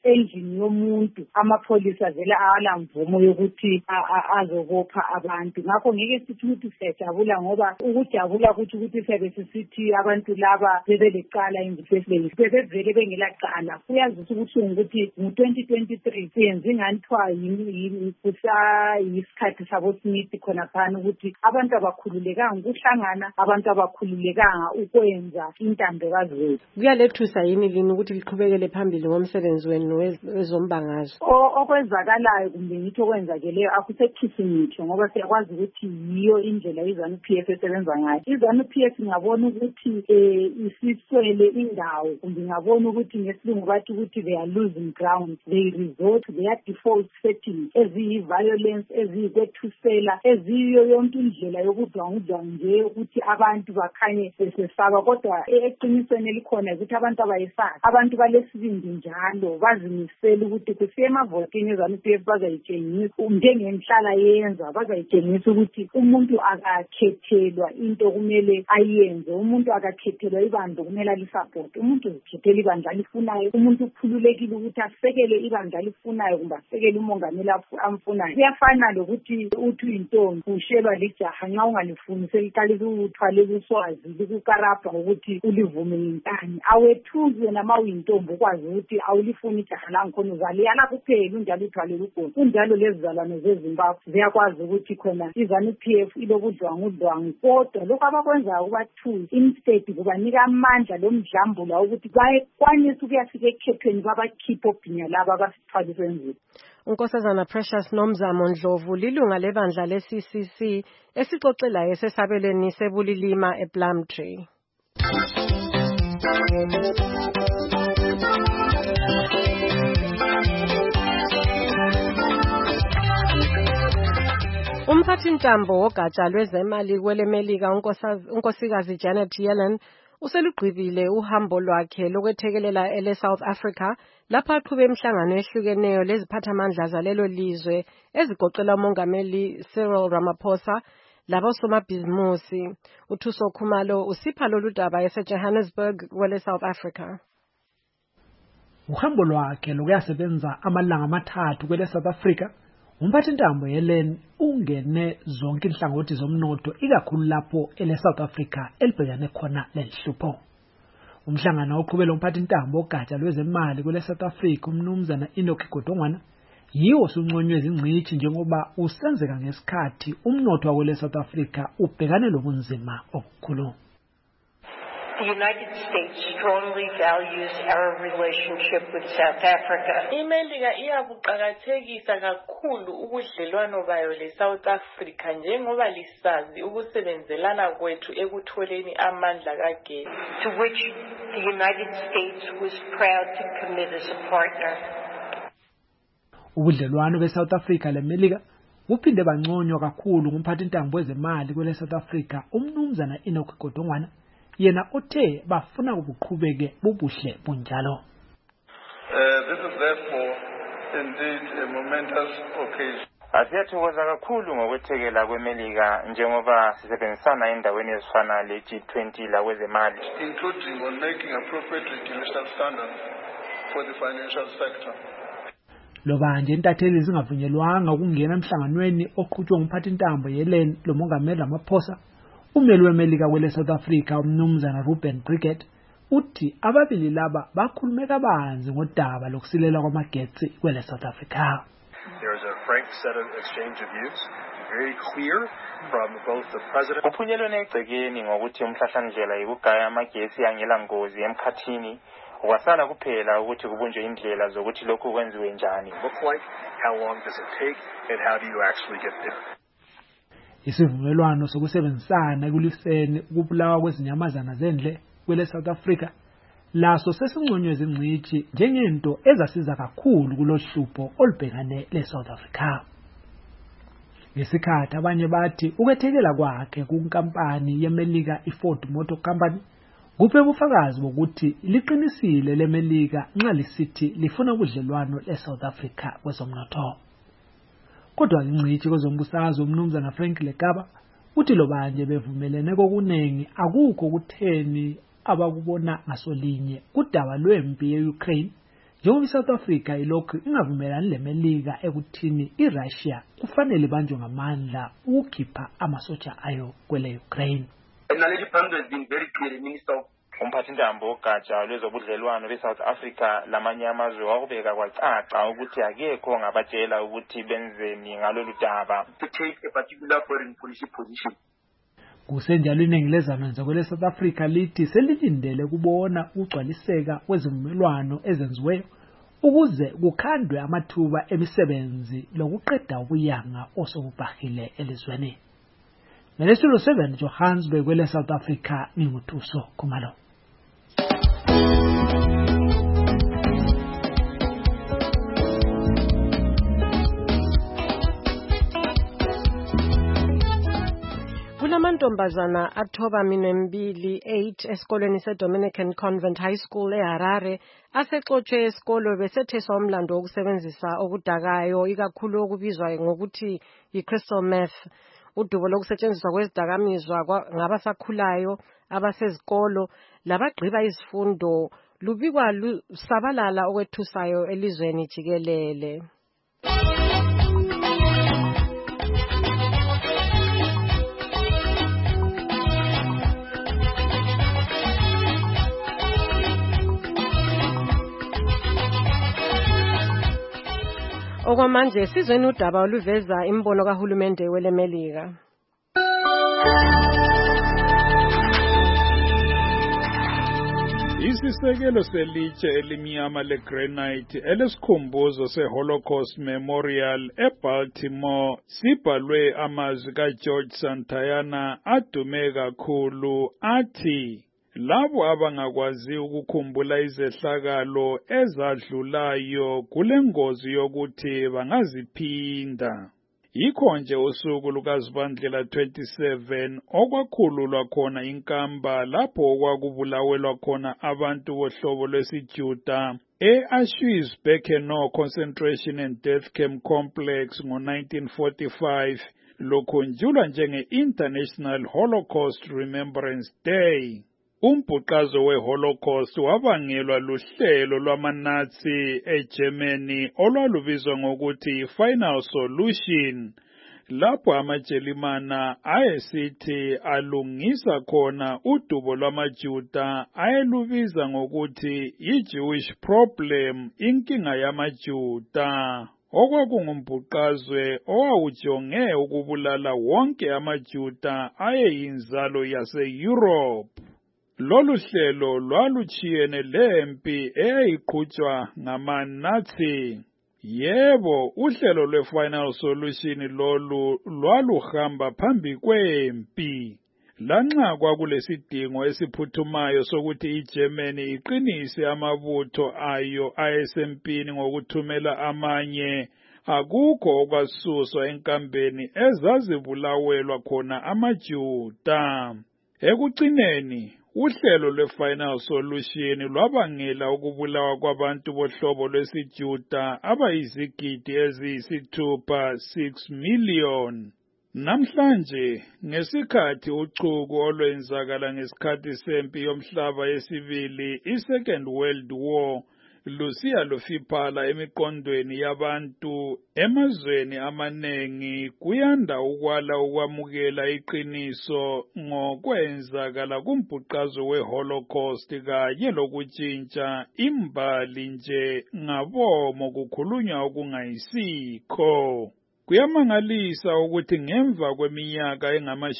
Speaker 6: endlini yomuntu amapholisa vele awala mvumo yokuthi azobopha abantu. Ngakho ngeke sithi ukuthi siyajabula, ngoba ukujabula ukuthi siyabe sisithi abantu laba bebelecala in the first place, bebevele bengelacala. Kuyazisa ubuhlungu ukuthi ngo-2023 siyenze nganithiwa kusayisikhathi sabo Smith khona phana ukuthi abantu abakhululekanga ukuhlangana, abantu abakhululekanga ukwenza intandekazi zethu.
Speaker 5: Kuyalethusa yini lini ukuthi liqhubekele phambili ngomsebenzi wenu wezombangazwe?
Speaker 6: Okwenzakalayo kumbe ngithi okwenzakeleyo akusekhisi ngitsho, ngoba siyakwazi ukuthi yiyo indlela iZANU-PF esebenza ngayo. iZANU-PF ngabona ukuthi isiswele indawo, kumbe ngabona ukuthi ngesilungu bathi ukuthi they are losing ground, they resort to their default settings eziyi-violence, eziyikwethusela, eziyo yonke indlela yokudlwangudlwa nje ukuthi abantu bakhanye besesaba. Kodwa eqinisweni elikhona ukuthi abantu abayesaba, abantu balesibindi njalo bazimisela ukuthi kusiye emavotini iZANU-PF bazayitshengisa njengenhlala yenza, bazayitshengisa ukuthi umuntu akakhethelwa into kumele ayenze, umuntu akakhethelwa ibandla kumele alisapoti, umuntu uzikhethela ibandla alifunayo, umuntu ukhululekile ukuthi asekele ibandla alifunayo kumbe asekele umongameli amfunayo. Kuyafana lokuthi uthi uyintombi ushelwa lijaha, nxa ungalifuni seliqalisa ukuthwala kuswazi likukarabha ukuthi ulivume ngentani. Awethuze nama uyintombi ukwazi ukuthi awulifuni ijaha langikhona uzaliyala kuphela unjalo uthwalele ugogo. Kunjalo lezizalwane zeZimbabwe ziyakwazi ukuthi khona iZANU-PF ilobudlwangudlwangu, kodwa lokho abakwenzayo kubathuza instead kubanika amandla lomdlambula ukuthi bayekwanisa ukuyafika ekhethweni babakhiphe obhinya laba abasithwalise nzima.
Speaker 5: uNkosazana Precious Nomzamo Ndlovu lilunga lebandla le-CCC esixoxelayo esesabelweni sebulilima ePlumtree. Umphathintambo wogatsha lwezemali kwelemelika unkosikazi Janet Yellen uselugqibile uhambo lwakhe lokwethekelela ele-South Africa lapho aqhube imihlangano ehlukeneyo leziphathamandla zalelo lizwe ezigoqela umongameli Cyril Ramaphosa labosomabhizimusi. uThuso Khumalo usipha lolu daba eseJohannesburg kwele-South Africa.
Speaker 8: Uhambo lwakhe lokuyasebenza amalanga amathathu kwele-South Africa, umphathintambo Yellen ungene zonke inhlangothi zomnotho ikakhulu lapho ele-South Africa elibhekane khona lelihlupho. Umhlangano oqhubela umphathintambo ogatsha lwezemali kwele-South Africa umnumzana Enoch Godongwana yiwo sunconywe izingcitshi njengoba usenzeka ngesikhathi umnotho wakwele-South Africa ubhekane lobunzima obukhulu.
Speaker 7: The United States strongly values our relationship with South Africa.
Speaker 9: iMelika iyabuqakathekisa kakhulu ubudlelwano bayo le-South Africa njengoba lisazi ukusebenzelana kwethu ekutholeni amandla kagesi,
Speaker 7: to which the United States was proud to commit as a partner.
Speaker 8: Ubudlelwano be-South Africa leMelika buphinde banconywa kakhulu ngumphathintambo wezemali kwele-South Africa umnumzana Enoch Godongwana, yena othe bafuna ubuqhubeke bubuhle bunjalo.
Speaker 10: This is therefore indeed a momentous occasion.
Speaker 1: Siyathokoza kakhulu ngokwethekela kweMelika njengoba sisebenzisana endaweni ezifana le-G20 lakwezemali,
Speaker 10: including on making appropriate regulation standards for the financial sector.
Speaker 8: Loba nje intatheli zingavunyelwanga ukungena emhlanganweni oqhutshwe ngumphathintambo Yellen lomongameli Ramaphosa, umeli weMelika kwele-South Africa umnumzana Ruben Breguet uthi ababili laba bakhulume kabanzi ngodaba lokusilela kwamagetsi kwele-South Africa.
Speaker 12: There is a frank set of exchange of views, very clear from both the president.
Speaker 1: Kuphunyelwe egcekeni ngokuthi umhlahlandlela yokugaya amagesi angela ngozi emkhathini, wasala kuphela ukuthi kubunjwe indlela zokuthi lokhu kwenziwe njani.
Speaker 12: Look like, how long does it take, and how do you actually get there?
Speaker 8: Isivumelwano sokusebenzisana ekuliseni ukubulawa kwezinyamazana zendle kwele-South Africa laso sesinconywe izingcitshi njengento ezasiza kakhulu kulohlupho olubhekane le-South Africa. Ngesikhathi abanye bathi ukwethekela kwakhe kunkampani yeMelika iFord Motor Company kuphe ubufakazi bokuthi liqinisile leMelika nxa lisithi lifuna ubudlelwano le-South Africa kwezomnotho. Kodwa ingcitshi kwezombusazwe umnumzana Frank Lekaba uthi lobanje bevumelene kokunengi akukho kutheni abakubona ngasolinye kudaba lwempi ye-Ukraine njengoba iSouth Africa ilokhu ingavumelani leMelika ekuthini iRussia kufanele banjwe ngamandla ukukhipha amasotsha ayo kwele Ukraine.
Speaker 11: Naledi Pandor has been very clear, Minister of Umphathintambo wogatsha lwezobudlelwano beSouth Africa lamanye amazwe wakubeka kwacaca ukuthi akekho ngabatshela ukuthi benzeni ngalolu daba to take a particular foreign policy position.
Speaker 8: Kusenjalo inengilezana kwele South Africa lithi selilindele kubona ugcwaliseka kwezivumelwano ezenziweyo ukuze kukhandwe amathuba emisebenzi lokuqeda ubuyanga osobubhahile elizweni. Nalesilo 7 Johannesburg kwele South Africa nginguthuso Khumalo.
Speaker 5: Amantombazana athoba minembili 8 esikolweni seDominican Convent High School eHarare asexotshe esikolo besetheswa umlando wokusebenzisa okudakayo ikakhulu okubizwa ngokuthi i-crystal meth. Udubo lokusetshenziswa kwezidakamizwa ngabasakhulayo abasezikolo labagqiba izifundo lubikwa lusabalala okwethusayo elizweni jikelele. Okwamanje sizweni udaba oluveza imbono kahulumende weleMelika.
Speaker 13: Isisekelo selitshe elimnyama legranite elesikhumbuzo seHolocaust Memorial eBaltimore sibhalwe amazwi kaGeorge Santayana adume kakhulu athi labo abangakwazi ukukhumbula izehlakalo ezadlulayo kulengozi yokuthi bangaziphinda. Yikho nje usuku lukaZibandlela 27 okwakhululwa khona inkamba lapho okwakubulawelwa khona abantu bohlobo lwesiJuda e-Auschwitz-Birkenau Concentration and Death Camp Complex ngo-1945 lukhunjulwa njenge-International Holocaust Remembrance Day. Umbhuqazo we-Holocaust wabangelwa luhlelo lwamaNazi eGermany olwalubizwa ngokuthi Final Solution, lapho amaJelimana ayesithi alungisa khona udubo lwamaJuda ayelubiza ngokuthi i-Jewish Problem, inkinga yamaJuda. Okwakungumbhuqazwe owawujonge ukubulala wonke amaJuda ayeyinzalo yase-Europe. Lolu hlelo lwaluchiyene lempi eyayiqhutshwa ngamaNazi. Yebo, uhlelo lwe-Final Solution lolu lwaluhamba phambi kwempi. Lanxa kwakulesidingo esiphuthumayo sokuthi iGermany iqinise amabutho ayo ayesempini ngokuthumela amanye, akukho okwasuswa enkambeni ezazibulawelwa khona amaJuda. Ekugcineni uhlelo lwe-Final Solution lwabangela ukubulawa kwabantu bohlobo lwesiJuda abayizigidi eziyisithupha 6 million. Namhlanje, ngesikhathi uchuku olwenzakala ngesikhathi sempi yomhlaba yesibili, i-Second World War, lusiya lufiphala emiqondweni yabantu emazweni amanengi, kuyanda ukwala ukwamukela iqiniso ngokwenzakala kumbhuqazo we-Holocaust kanye lokutshintsha imbali nje ngabomo kukhulunywa okungayisikho. Kuyamangalisa ukuthi ngemva kweminyaka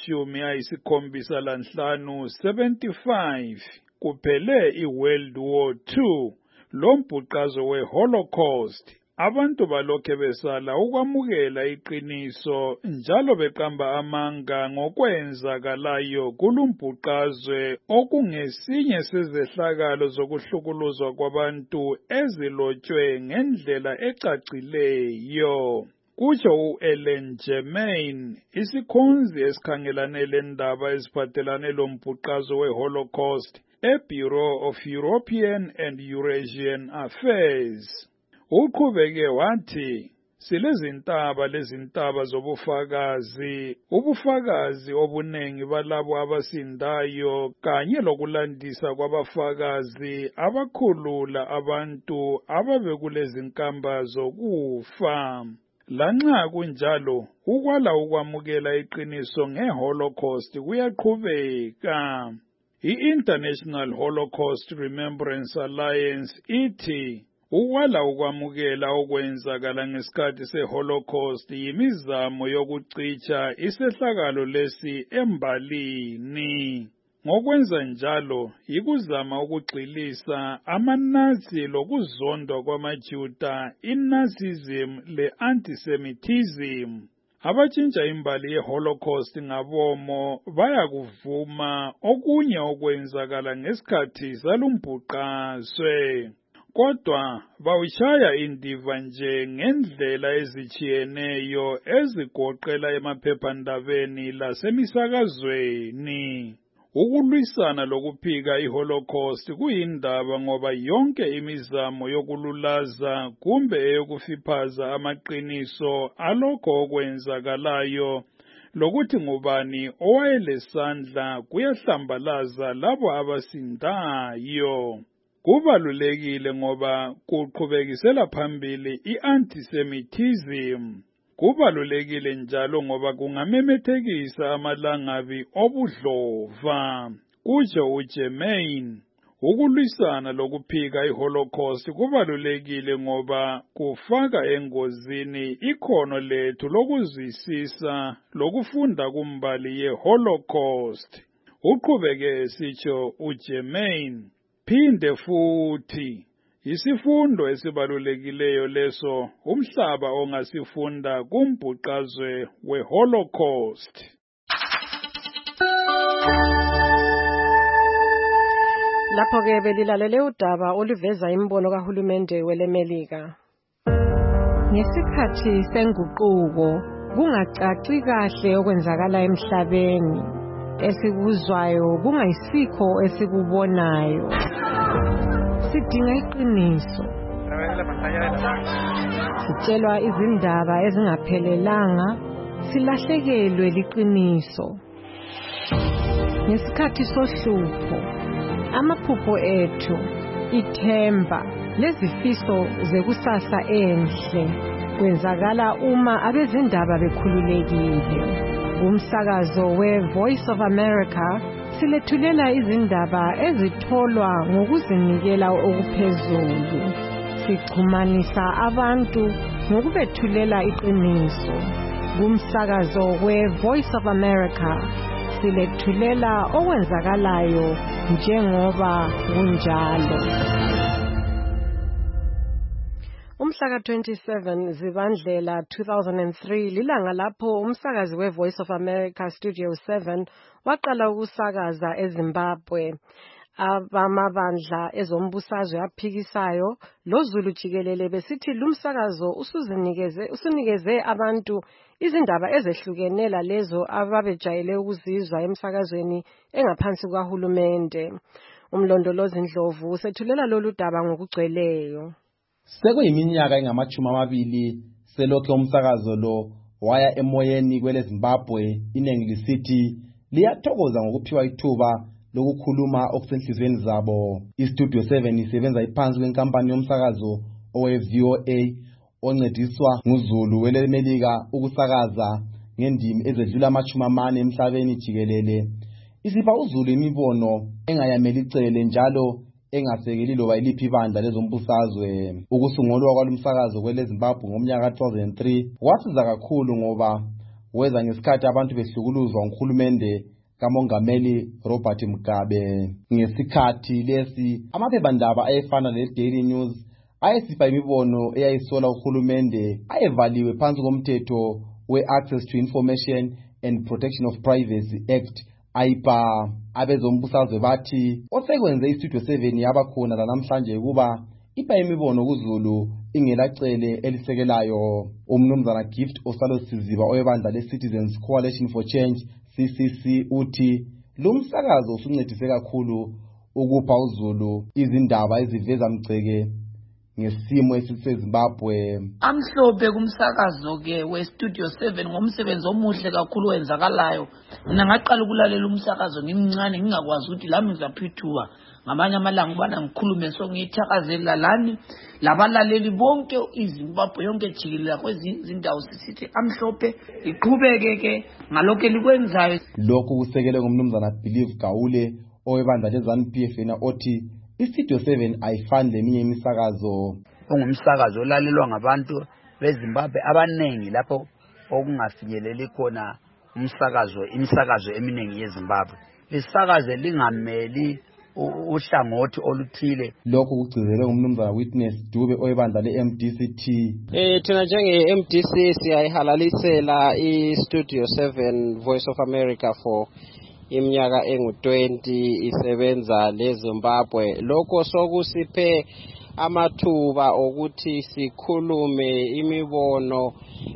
Speaker 13: engama-75 75 kuphele iWorld War II, lo mbhuqazo we-Holocaust, abantu balokhe besala ukwamukela iqiniso njalo beqamba amanga ngokwenzakalayo kulumbhuqazwe okungesinye sezehlakalo zokuhlukuluzwa kwabantu ezilotshwe ngendlela ecacileyo. Kutsho u-Ellen Germain, isikhonzi esikhangelane lendaba eziphathelane lombhuqazo we-Holocaust eBureau of European and Eurasian Affairs. Uqhubeke wathi, silezintaba lezintaba zobufakazi, ubufakazi obunengi balabo abasindayo kanye lokulandisa kwabafakazi abakhulula abantu ababekulezi nkamba zokufa. Lanxa kunjalo, ukwala ukwamukela iqiniso ngeHolocaust kuyaqhubeka. I-International Holocaust Remembrance Alliance ithi ukwala ukwamukela okwenzakala ngesikhathi seHolocaust yimizamo yokucicha isehlakalo lesi embalini. Ngokwenza njalo, ikuzama ukugxilisa amaNazi lokuzondwa kwamaJuda, iNazism le-antisemitism. Abatshintsha imbali yeHolocaust ngabomo bayakuvuma okunye okwenzakala ngesikhathi salumbhuqazwe. Kodwa bawushaya indiva nje ngendlela ezijiyeneyo ezigoqela emaphephandabeni lasemisakazweni. Ukulwisana lokuphika iHolocaust kuyindaba ngoba yonke imizamo yokululaza kumbe eyokufiphaza amaqiniso alokho okwenzakalayo lokuthi ngubani owayelesandla kuyahlambalaza labo abasindayo. Kubalulekile ngoba kuqhubekisela phambili i-antisemitism. Kubalulekile njalo ngoba kungamemethekisa amalangabi obudlova. Kutsho uGermain, ukulwisana lokuphika iHolocaust kubalulekile ngoba kufaka engozini ikhono lethu lokuzwisisa lokufunda kumbali yeHolocaust. Uqhubeke esitsho uGermain, phinde futhi isifundo esibalulekileyo leso umhlaba ongasifunda kumbhuqazwe weHolocaust.
Speaker 5: Lapho-ke belilalele udaba oluveza imbono kahulumende weleMelika. Ngesikhathi senguquko kungacaci kahle okwenzakala emhlabeni, esikuzwayo kungayisikho esikubonayo. Sidinga iqiniso. Sitshelwa izindaba ezingaphelelanga, silahlekelwe liqiniso. Ngesikhathi sohlupho, amaphupho ethu, ithemba, lezifiso zekusasa enhle kwenzakala uma abezindaba bekhululekile. Umsakazo we-Voice of America silethulela izindaba ezitholwa ngokuzinikela okuphezulu. Sixhumanisa abantu ngokubethulela iqiniso. Kumsakazo we-Voice of America silethulela okwenzakalayo njengoba kunjalo. Umhlaka 27 Zibandlela 2003 lilanga lapho umsakazi we-Voice of America Studio 7 waqala ukusakaza eZimbabwe. Abamabandla ezombusazwe aphikisayo loZulu jikelele besithi lumsakazo usunikeze abantu izindaba ezehlukene lezo ababejayele ukuzizwa emsakazweni engaphansi kahulumende. Umlondolozi Ndlovu usethulela lolu daba ngokugcweleyo.
Speaker 14: Sekuyiminyaka engama-20 selokho umsakazo lo waya emoyeni kwele Zimbabwe, iningi lisithi liyathokoza ngokuphiwa ithuba lokukhuluma okusenhlizweni zabo. iStudio 7 isebenza iphansi kwenkampani yomsakazo owe-VOA oncediswa nguZulu weleMelika ukusakaza ngendimi ezedlula 40 emhlabeni jikelele. Isipha uZulu imibono engayameli icele njalo engasekeli loba iliphi ibandla lezombusazwe. Ukusungulwa kwalomsakazo kwele Zimbabwe ngomnyaka 2003 kwasiza kakhulu ngoba weza ngesikhathi abantu behlukuluzwa nguhulumende kaMongameli Robert Mugabe. Ngesikhathi lesi amaphephandaba ayefana leDaily News ayesipha imibono eyayisola uhulumende ayevaliwe phansi komthetho we-Access to Information and Protection of Privacy Act AIPA. Abezombusazwe bathi osekwenze iStudio 7 yabakhona lanamhlanje kuba ipha imibono kuZulu ingelacele elisekelayo. Umnumzana Gift Ostalosiziba oyebandla leCitizens Coalition for Change CCC uthi lumsakazo usuncedise kakhulu ukupha uZulu izindaba eziveza mgceke ngesimo esiseZimbabwe.
Speaker 16: Amhlophe kumsakazo ke weStudio 7 ngomsebenzi omuhle kakhulu wenzakalayo. Mina ngaqala ukulalela umsakazo ngimncane ngingakwazi ukuthi lami ngizaphithuka. Ngamanye amalanga ubana ngikhulume so ngiyithakazela lani labalaleli bonke iZimbabwe yonke jikelele kwezindawo sisithi amhlophe iqhubeke ke ngalokho elikwenzayo.
Speaker 14: Lokhu kusekelwe ngumnumzana Believe Gaule owebandla leZANU-PF yena othi iStudio 7 ayifani leminye imisakazo.
Speaker 17: Ongumsakazo olalelwa ngabantu beZimbabwe abanengi lapho okungafinyeleli khona imisakazo eminingi yeZimbabwe. Isakazo lingameli uhlangothi oluthile.
Speaker 14: Lokhu kugcizelwe ngumnumzana Witness Dube oyebandla leMDCT.
Speaker 18: Thina njenge MDC siyayihalalisela iStudio 7 Voice of America for iminyaka engu-20 isebenza leZimbabwe. Lokho sokusiphe amathuba okuthi sikhulume imibono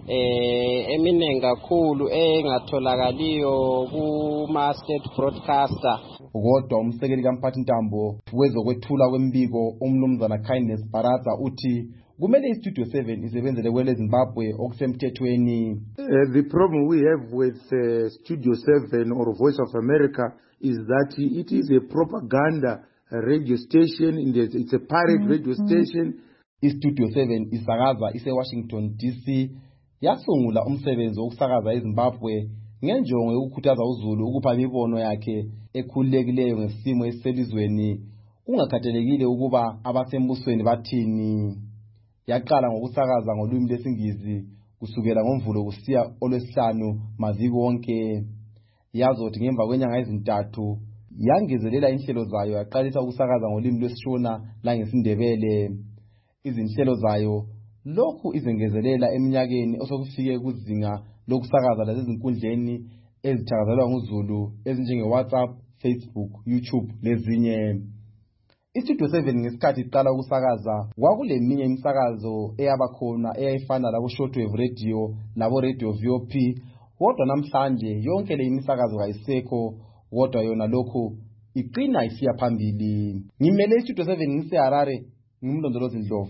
Speaker 18: eminingi kakhulu engatholakaliyo kuma-state broadcaster.
Speaker 14: Kodwa umsekeli kaMphathintambo wezokwethula kwembiko umnumzana Kindness Baraza uthi kumele iStudio 7 isebenzele kwele Zimbabwe okusemthethweni.
Speaker 19: The problem we have with Studio 7 or Voice of America is that it is a propaganda radio station. It's a pirate radio station.
Speaker 14: iStudio 7 isakaza ise-Washington DC yasungula umsebenzi wokusakaza eZimbabwe ngenjongo yokukhuthaza uZulu ukupha imibono yakhe ekhululekileyo ngesimo esiselizweni kungakhathalekile ukuba abasembusweni bathini. Yaqala ngokusakaza ngolwimi lwesiNgisi kusukela ngoMvulo kusiya oLwesihlanu maviki wonke. Yazothi ngemva kwenyanga ezintathu yangezelela inhlelo zayo yaqalisa ukusakaza ngolimi lwesiShona langesiNdebele. Izinhlelo zayo lokhu izengezelela eminyakeni osokufike kuzinga lokusakaza lasezinkundleni ezithakazelwa nguZulu ezinjenge WhatsApp, Facebook, YouTube lezinye. iStudio 7 ngesikhathi iqala ukusakaza kwakuleminye imisakazo eyabakhona eyayifana labo shortwave radio labo radio VOP, kodwa namhlanje yonke le imisakazo kayisekho, kodwa yona lokhu iqina isiya phambili. Ngimele iStudio 7 ngiseHarare, ngimlondolozi Ndlovu.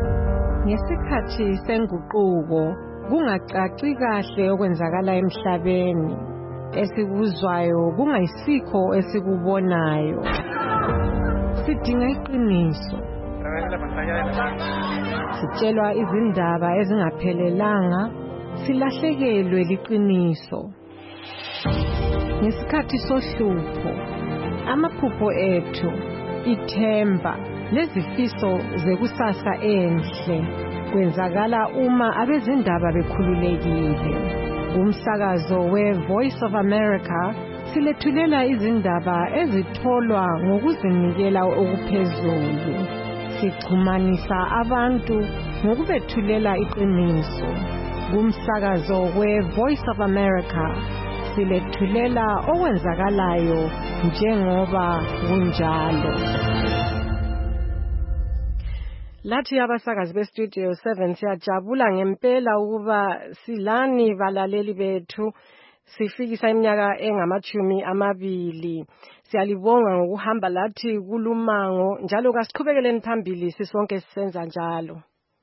Speaker 5: Ngesikhathi senguquko kungacaci kahle okwenzakala emhlabeni, esikuzwayo kungayisikho esikubonayo. Sidinga iqiniso. Sitshelwa izindaba ezingaphelelanga, silahlekelwe liqiniso. Ngesikhathi sohlupho, amaphupho ethu, ithemba lezifiso zekusasa enhle kwenzakala uma abezindaba bekhululekile. Umsakazo we-Voice of America silethulela izindaba ezitholwa ngokuzinikela okuphezulu. Sixhumanisa abantu ngokubethulela iqiniso. Kumsakazo we-Voice of America silethulela okwenzakalayo njengoba kunjalo. Lathi abasakazi beStudio 7 siyajabula ngempela ukuba silani balaleli bethu. Sifikisa iminyaka engama-20. Siyalibonga ngokuhamba lathi kulumango njalo kasiqhubekele phambili sisonke sisenza njalo.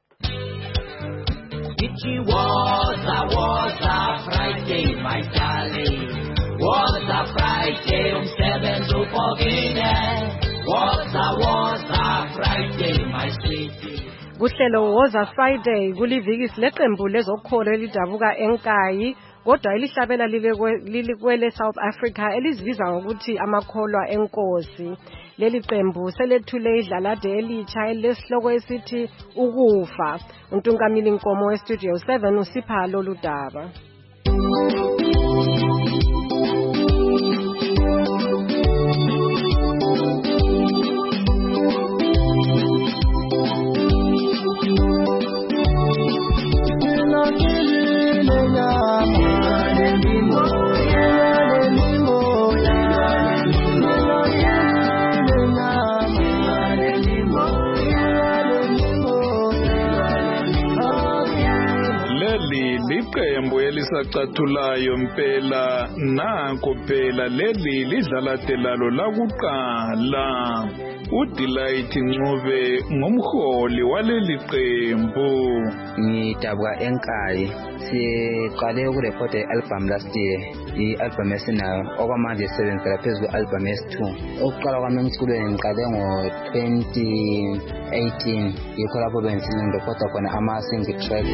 Speaker 20: It was a Friday, my darling. Was a Friday, umsebenzi upokile. Was a Friday, my sweetie.
Speaker 5: Kuhlelo was a Friday kuliviki sileqembu lezokholo elidabuka eNkayi. Kodwa elihlabela lilikwele South Africa elizibiza ngokuthi amakholwa enkosi. Leli qembu selethule idlalade elitsha elesihloko esithi ukufa. Untungamili Nkomo weStudio 7 usipha lolu daba.
Speaker 13: elisacathulayo mpela nanko phela leli lidlalade lalo lakuqala. uDelight Ncube ngumholi waleli qembu.
Speaker 15: Ngidabwa eNkayi siqale ukurekhoda i-album last year, i-album esinayo okwamanje sisebenzela phezulu kwe-album yesi-2. Ukuqala kwami emculweni ngiqale ngo-2018 yikho lapho bengirekhoda khona ama-single track.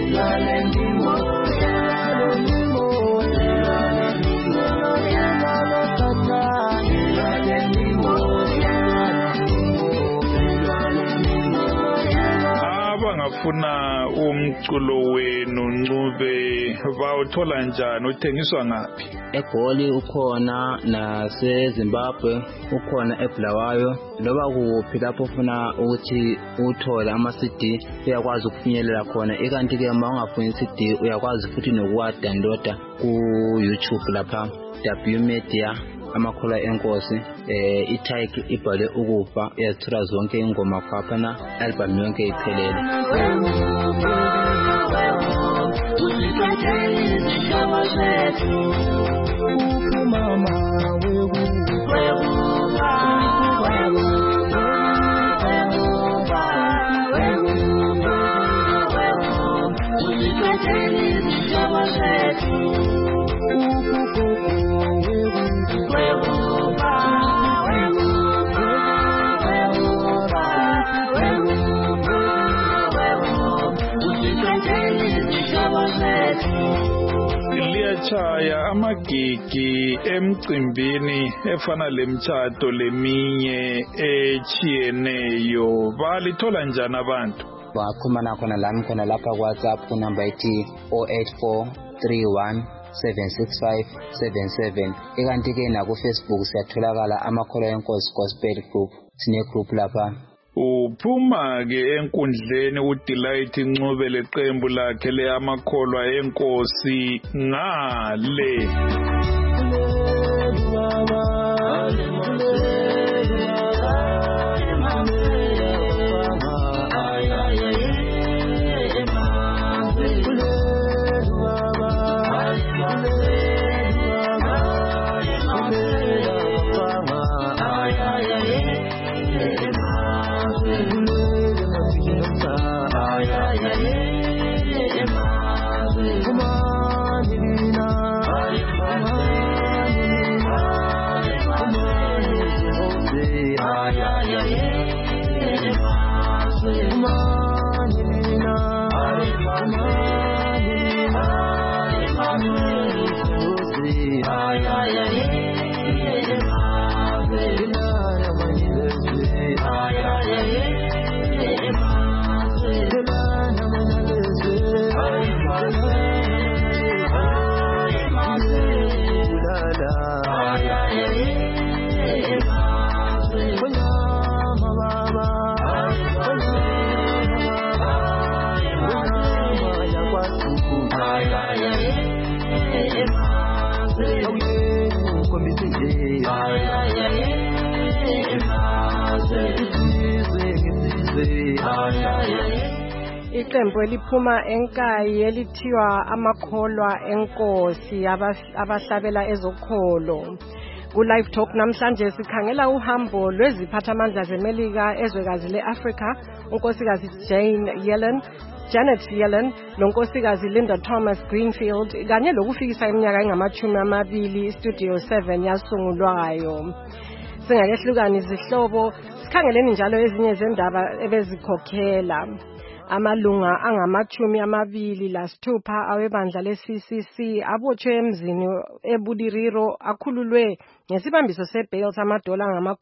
Speaker 13: Abangafuna umculo wenu Ncube bawuthola njani, uthengiswa ngaphi?
Speaker 15: eGoli ukhona, naseZimbabwe ukhona, eBulawayo, loba kuphi lapho ufuna ukuthi uthole ama-CD uyakwazi ukufinyelela khona. Ikanti-ke uma ungafuni i-CD uyakwazi futhi nokuwa-downloada ku-YouTube lapha W-Media amakholwa enkosi. I-tag ibhale ukufa, uyazithola zonke ingoma khona, album yonke iphelele.
Speaker 13: Liyachaya amagigi emcimbini efana lemtshato leminye echiyeneyo, balithola njani abantu?
Speaker 15: Baqhumana khona lami khona lapha ku-WhatsApp kunamba ithi 08431765777. Ikanti-ke naku-Facebook siyatholakala amakholwa enkosi gospel group, sine-group lapha.
Speaker 13: Uphuma-ke enkundleni uDelight Ncube leqembu lakhe le-amakholwa enkosi ngale.
Speaker 5: Iqembu eliphuma eNkayi elithiwa amakholwa enkosi abahlabela ezokholo. Ku-Live Talk namhlanje sikhangela uhambo lweziphathamandla zeMelika ezwekazi le-Afrika, unkosikazi Janet Yellen nonkosikazi Linda Thomas Greenfield, kanye lokufikisa iminyaka engama-20 Studio 7 yasungulwayo. Singakehlukani izihlobo, sikhangeleni njalo ezinye zendaba ebezikhokhela. Amalunga angama-26 awebandla le-CCC abotshwe emzini eBudiriro akhululwe ngesibambiso se-bail $30,000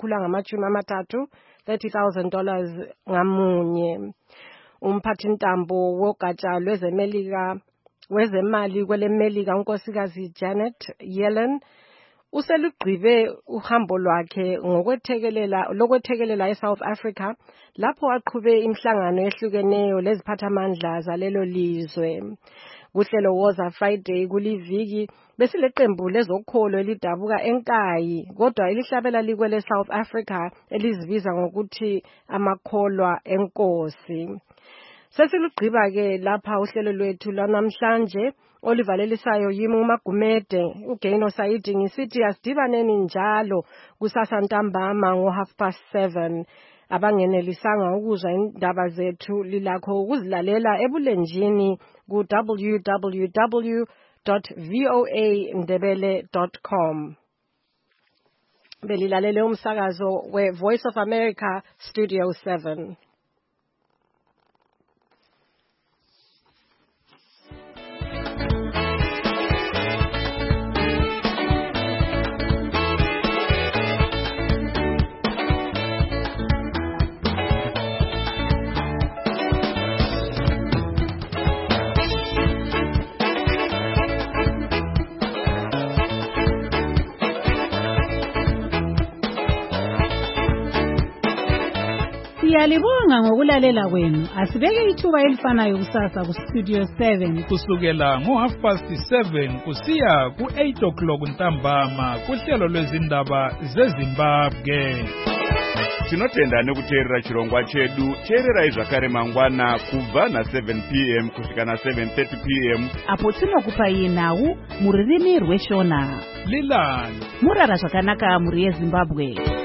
Speaker 5: $30,000 ngamunye. Umphathintambo wogatsha wezemali kweleMelika unkosikazi Janet Yellen uselugqibe uhambo lwakhe lokwethekelela eSouth Africa lapho aqhube imihlangano ehlukeneyo leziphathamandla zalelo lizwe. Kuhlelo Woza Friday kuliviki besileqembu lezokholo elidabuka eNkayi, kodwa elihlabela likwele South Africa elizibiza ngokuthi amakholwa enkosi. Sesilugqiba ke lapha uhlelo lwethu lwanamhlanje. olivalelisayo yimi uMagumede uGaino Saidi ngisithi asidibaneni njalo kusasa ntambama ngo7:30 abangenelisanga ukuzwa indaba zethu lilakho ukuzilalela ebulenjini ku www.voandebele.com belilalele umsakazo we Voice of America Studio 7.
Speaker 21: Siyalibonga ngokulalela kwenu. Asibeke ithuba elifanayo kusasa ku Studio 7
Speaker 2: kusukela ngo7:30 kusiya ku8:00 ntambama kuhlelo lwezindaba zeZimbabwe.
Speaker 22: Tinotenda nekuteerera chirongwa chedu. Teererai zvakare mangwana kubva na7 p.m. kusvika na7:30 p.m.
Speaker 21: apo tinokupai nhau muririmi rweshona.
Speaker 2: Lilani
Speaker 21: murara zvakanaka muri yeZimbabwe.